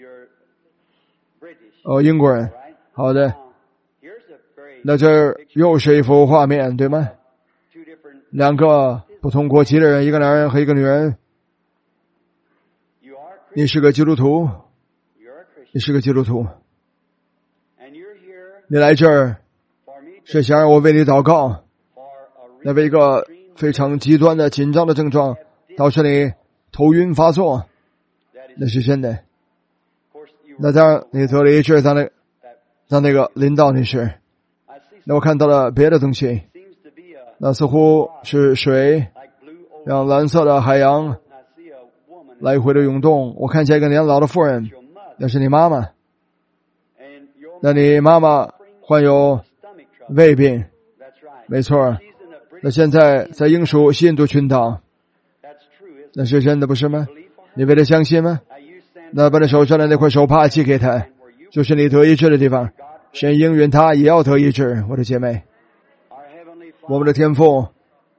哦英国人。好的，那这又是一幅画面，对吗？两个不同国籍的人，一个男人和一个女人。你是个基督徒，你是个基督徒，你来这儿是想让我为你祷告，那为一个非常极端的紧张的症状导致你头晕发作，那是真的。那当然你得了医治，当那当那个领导女士，那我看到了别的东西，那似乎是水，让蓝色的海洋来回的涌动。我看见一个年老的妇人，那是你妈妈，那你妈妈患有胃病，没错，那现在在英属西印度群岛，那是真的不是吗？你为了相信吗？那把你手上的那块手帕寄给他，就是你得医治的地方，神应允他也要得医治。我的姐妹，我们的天父，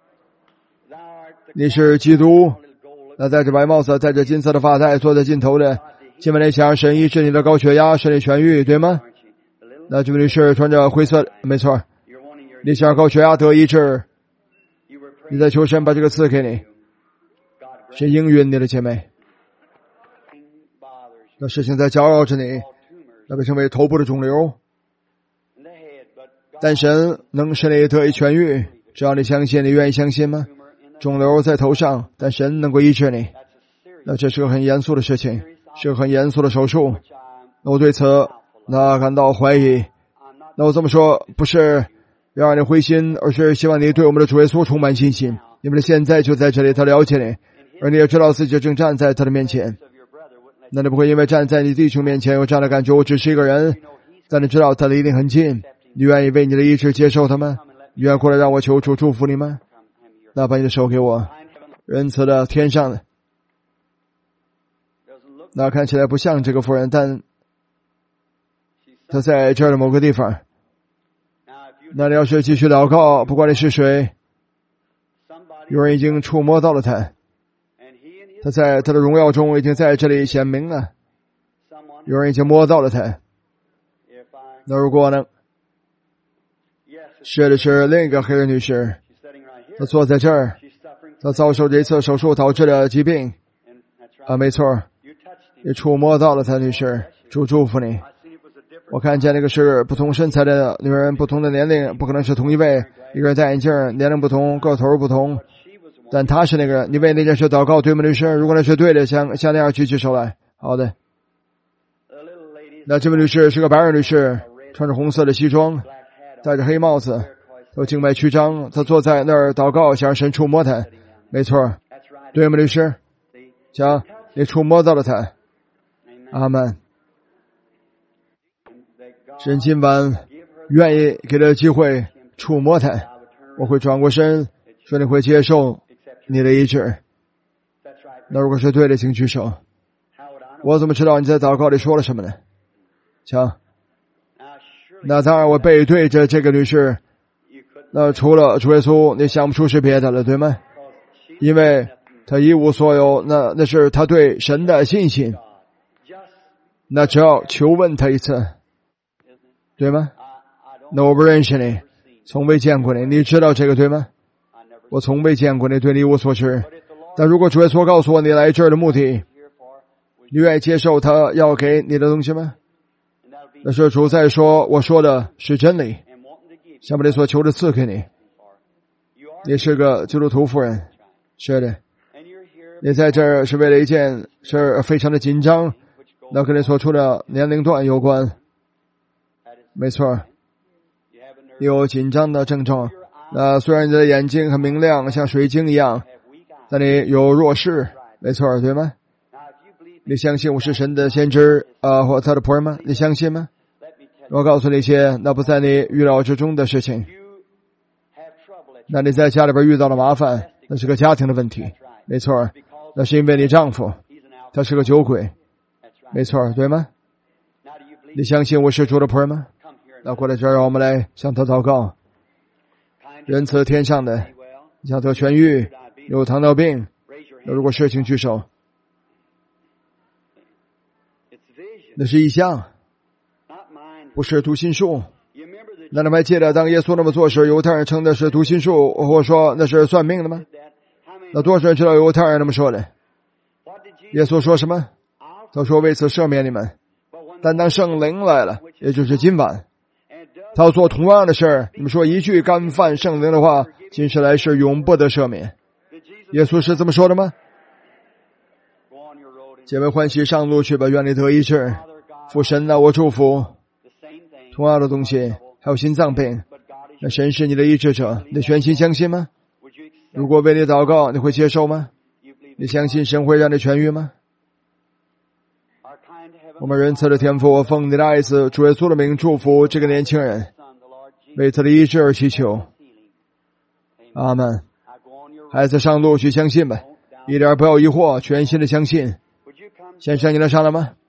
你是基督，那戴着白帽子，戴着金色的发带，坐在尽头的金门内墙，神医治你的高血压，使你痊愈，对吗？那这位女士穿着灰色，没错，你想高血压得医治，你在求神把这个赐给你，神应允你的姐妹。 那事情在搅扰着你，那被称为头部的肿瘤。但神能使你得以痊愈，只要你相信，你愿意相信吗？肿瘤在头上，但神能够医治你。那这是个很严肃的事情，是个很严肃的手术。那我对此那感到怀疑。那我这么说不是要让你灰心，而是希望你对我们的主耶稣充满信心。你们的现在就在这里，他了解你，而你也知道自己正站在他的面前。那你不会因为站在你弟兄面前有这样的感觉，我只是一个人，但你知道他离你很近。你愿意为你的医治接受他吗？你愿意过来让我求主祝福你吗？那把你的手给我。仁慈的天上的，那看起来不像这个妇人，但他在这儿的某个地方。那你要是继续祷告，不管你是谁，有人已经触摸到了他，他在他的荣耀中已经在这里显明了，有人已经摸到了他。那如果呢？是的是另一个黑人女士，她坐在这儿，她遭受这次手术导致的疾病。啊，没错，你触摸到了她，女士，主祝福你。我看见那个是不同身材的女人，不同的年龄，不可能是同一位。一个人戴眼镜，年龄不同，个头不同，但她是那个人。你为那件事祷告，对吗，女士？如果那是对的，像像那样举起手来。好的。那这位女士是个白人女士，穿着红色的西装，戴着黑帽子，都静脉曲张，他坐在那儿祷告，想让神触摸他。没错，对吗，律师？讲，你触摸到了他。阿门。神今晚愿意给他机会触摸他，我会转过身，说你会接受你的医治。那如果是对的，请举手。我怎么知道你在祷告里说了什么呢？讲。那当然我背对着这个女士，那除了主耶稣你想不出是别的了，对吗？因为她一无所有，那那是她对神的信心。那只要求问他一次，对吗？那我不认识你，从未见过你，你知道这个对吗？我从未见过你，对你一无所知。但如果主耶稣告诉我你来这儿的目的，你愿意接受他要给你的东西吗？那是主在说，我说的是真理，想把你所求的赐给你。你是个基督徒夫人，是的。你在这儿是为了一件事非常的紧张，那跟你所处的年龄段有关。没错，你有紧张的症状。那虽然你的眼睛很明亮，像水晶一样，但你有弱视。没错，对吗？你相信我是神的先知啊、呃，或他的仆人吗？你相信吗？我告诉你一些那不在你预料之中的事情。那你在家里边遇到了麻烦，那是个家庭的问题。没错，那是因为你丈夫他是个酒鬼。没错，对吗？你相信我是主的仆人吗？那过来这儿，让我们来向他祷告。仁慈天上的，你想得痊愈，有糖尿病，那如果是请举手。那是异象，不是读心术。那你们还记得当耶稣那么做时，犹太人称的是读心术，或者说那是算命的吗？那多少人知道犹太人那么说的？耶稣说什么？他说为此赦免你们，但当圣灵来了，也就是今晚，他要做同样的事。你们说一句干犯圣灵的话，今世来世永不得赦免。耶稣是这么说的吗？姐妹欢喜上路去吧，愿你得医治。父神啊，我祝福同样的东西，还有心脏病，那神是你的医治者，你全心相信吗？如果为你祷告，你会接受吗？你相信神会让你痊愈吗？我们仁慈的天父，我奉你的爱子主耶稣的名祝福这个年轻人，为他的医治而祈求。阿们。孩子上路去相信吧，一点不要疑惑，全心的相信。先生，你能上来吗？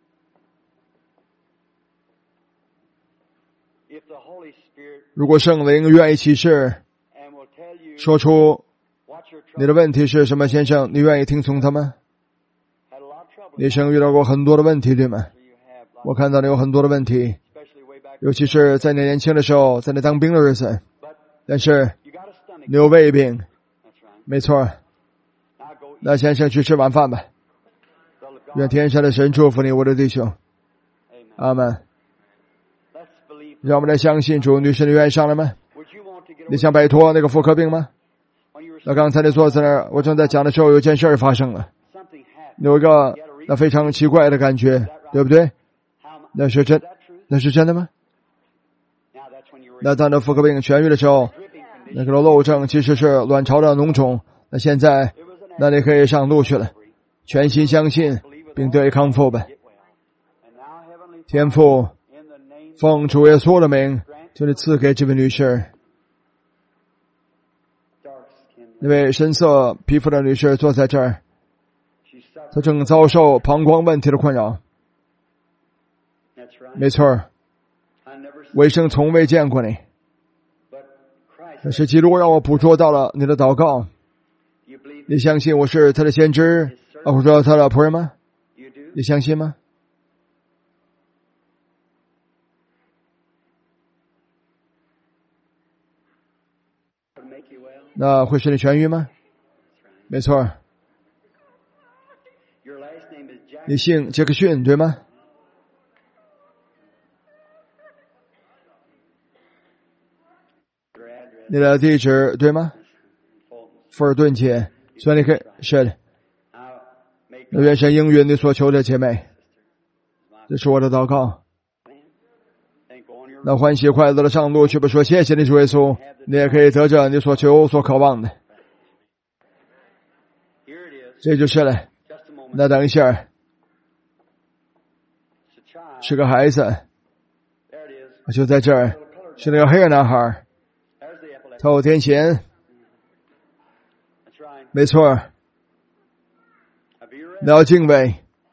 如果圣灵愿意启示，说出你的问题是什么，先生，你愿意听从他吗？你一生遇到过很多的问题，对吗？我看到你有很多的问题，尤其是在你年轻的时候，在你当兵的日子。但是你有胃病，没错。那先生去吃晚饭吧。 愿天上的神祝福你，我的弟兄。阿门。让我们来相信主。女士，你愿意上来吗？你想摆脱那个妇科病吗？那刚才你坐在那儿，我正在讲的时候，有件事发生了，有一个那非常奇怪的感觉，对不对？那是真，那是真的吗？那当那妇科病痊愈的时候，那个漏症其实是卵巢的脓肿。那现在，那你可以上路去了，全心相信并得以康复吧。天父，奉主耶稣的名，求你赐给这位女士，那位深色皮肤的女士坐在这儿，她正遭受膀胱问题的困扰。没错，我一生从未见过你，但是基督让我捕捉到了你的祷告。你相信我是他的先知，啊，或者他的仆人吗？你相信吗？那会使你痊愈吗？没错。你姓杰克逊，对吗？你的地址对吗？富尔顿街。所以你可以是的。那愿神应允你所求的姐妹，这是我的祷告。那欢喜快乐的上路去吧，说谢谢你主耶稣，你也可以得着你所求所渴望的。这就是了。那等一下，是个孩子，就在这儿，是那个黑人男孩，他有癫痫。没错，你要敬畏。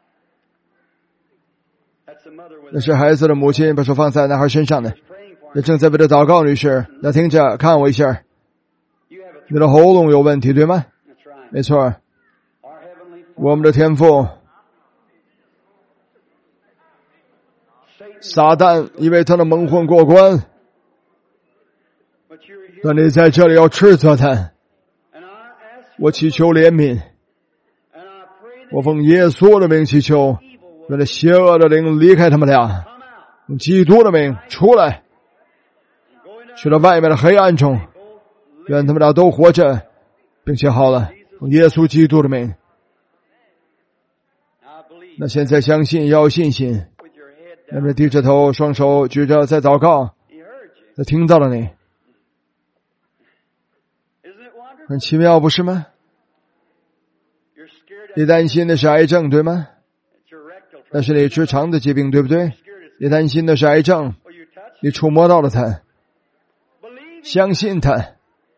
那是孩子的母亲把手放在男孩身上的，那正在为他祷告。女士，那听着，看我一下，你的喉咙有问题对吗？没错，我们的天父撒旦因为他的蒙混过关，但你在这里要斥责他。我祈求怜悯，我奉耶稣的名祈求，愿那邪恶的灵离开他们俩，用基督的名出来，去到外面的黑暗中，愿他们俩都活着并且好了，用耶稣基督的名。那现在相信要有信心，那么低着头，双手举着在祷告，他听到了你。很奇妙，不是吗？你担心的是癌症，对吗？那是你直肠的疾病，对不对？你担心的是癌症，你触摸到了它，相信它，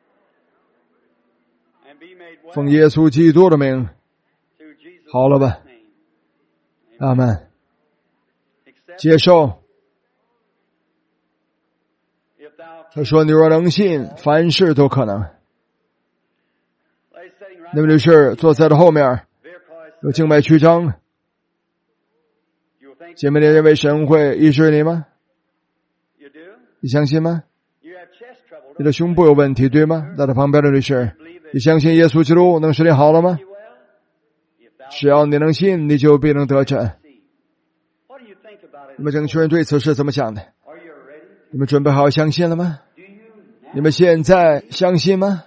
奉耶稣基督的名，好了吧？阿们。接受。他说：“你若能信，凡事都可能。”那位女士坐在了后面，有静脉曲张。姐妹，你认为神会医治你吗？你相信吗？你的胸部有问题，对吗？在他旁边的女士，你相信耶稣基督能使你好了吗？只要你能信，你就必能得着。你们整群人对此是怎么想的？你们准备好相信了吗？你们现在相信吗？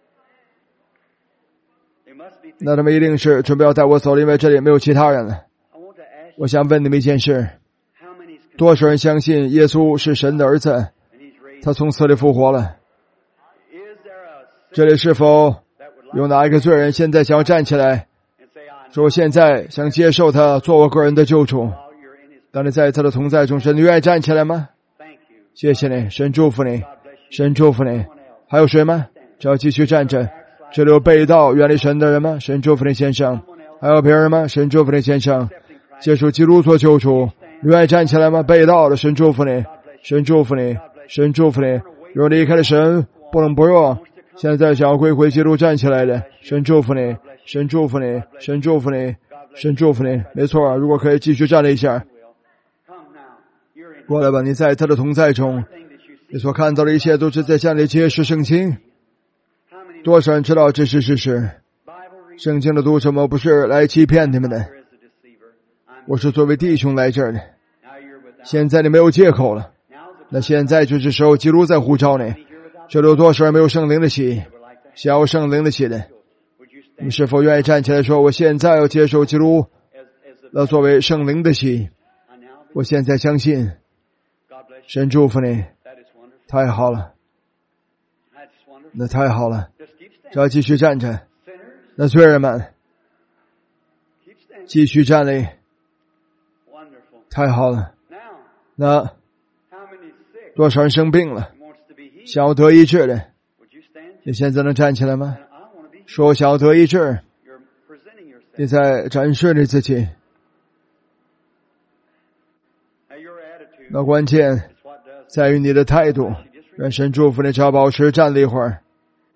那他们一定是准备要带我走，因为这里没有其他人了。我想问你们一件事，多少人相信耶稣是神的儿子，他从死里复活了？这里是否有哪一个罪人现在想要站起来，说我现在想接受他做我个人的救主？当你在他的同在中，神，你愿意站起来吗？谢谢你，神祝福你，神祝福你。还有谁吗？只要继续站着。这里有背道远离神的人吗？神祝福你先生。还有别人吗？神祝福你先生。接受基督做救主，你愿意站起来吗？背道的，神祝福你，神祝福你，神祝福你。若离开了神，不冷不热，现在想要归回基督站起来的，神祝福你，神祝福你，神祝福你，神祝福你。没错，如果可以继续站了一下，过来吧。你在他的同在中，你所看到的一切都是在向你揭示圣经。多少人知道这是事实？圣经的读什么不是来欺骗你们的？ 我是作为弟兄来这儿的，现在你没有借口了。那现在就是时候，基督在呼召你。这里有多少人没有圣灵的洗，想要圣灵的洗的？你是否愿意站起来说，我现在要接受基督来作为圣灵的洗？我现在相信，神祝福你，太好了，那太好了，只要继续站着。那罪人们继续站立，太好了。那多少人生病了，想要得医治的，你现在能站起来吗？说想要得医治，你在展示你自己。那关键在于你的态度。愿神祝福你，只要保持站立一会儿。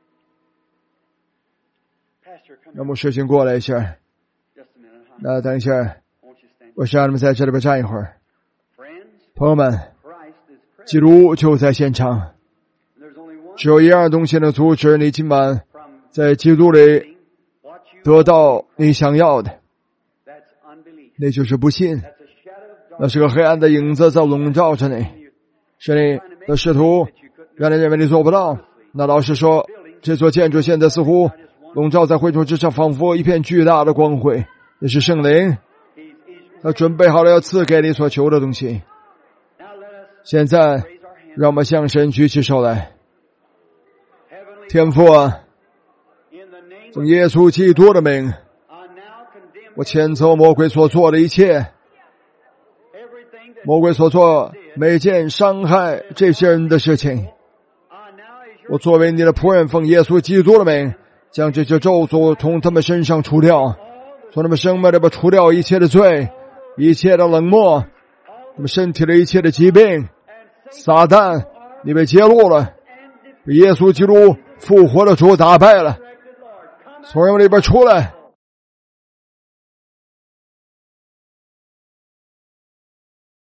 让牧师请过来一下。那等一下，我想让你们在这里边站一会儿。朋友们，基督就在现场。只有一样东西能阻止你今晚在基督里得到你想要的，那就是不信。那是个黑暗的影子在笼罩着你，是你的试图让人认为你做不到。那老实说，这座建筑现在似乎笼罩在灰尘之上，仿佛一片巨大的光辉。那是圣灵，他准备好了要赐给你所求的东西。现在让我们向神举起手来。天父啊，从耶稣基督的名，我谴责魔鬼所做的一切，魔鬼所做每件伤害这些人的事情。我作为你的仆人，奉耶稣基督的名，将这些咒诅从他们身上除掉，从他们生命里边除掉一切的罪，一切的冷漠，他们身体的一切的疾病。撒旦，你被揭露了，被耶稣基督复活的主打败了，从人里边出来，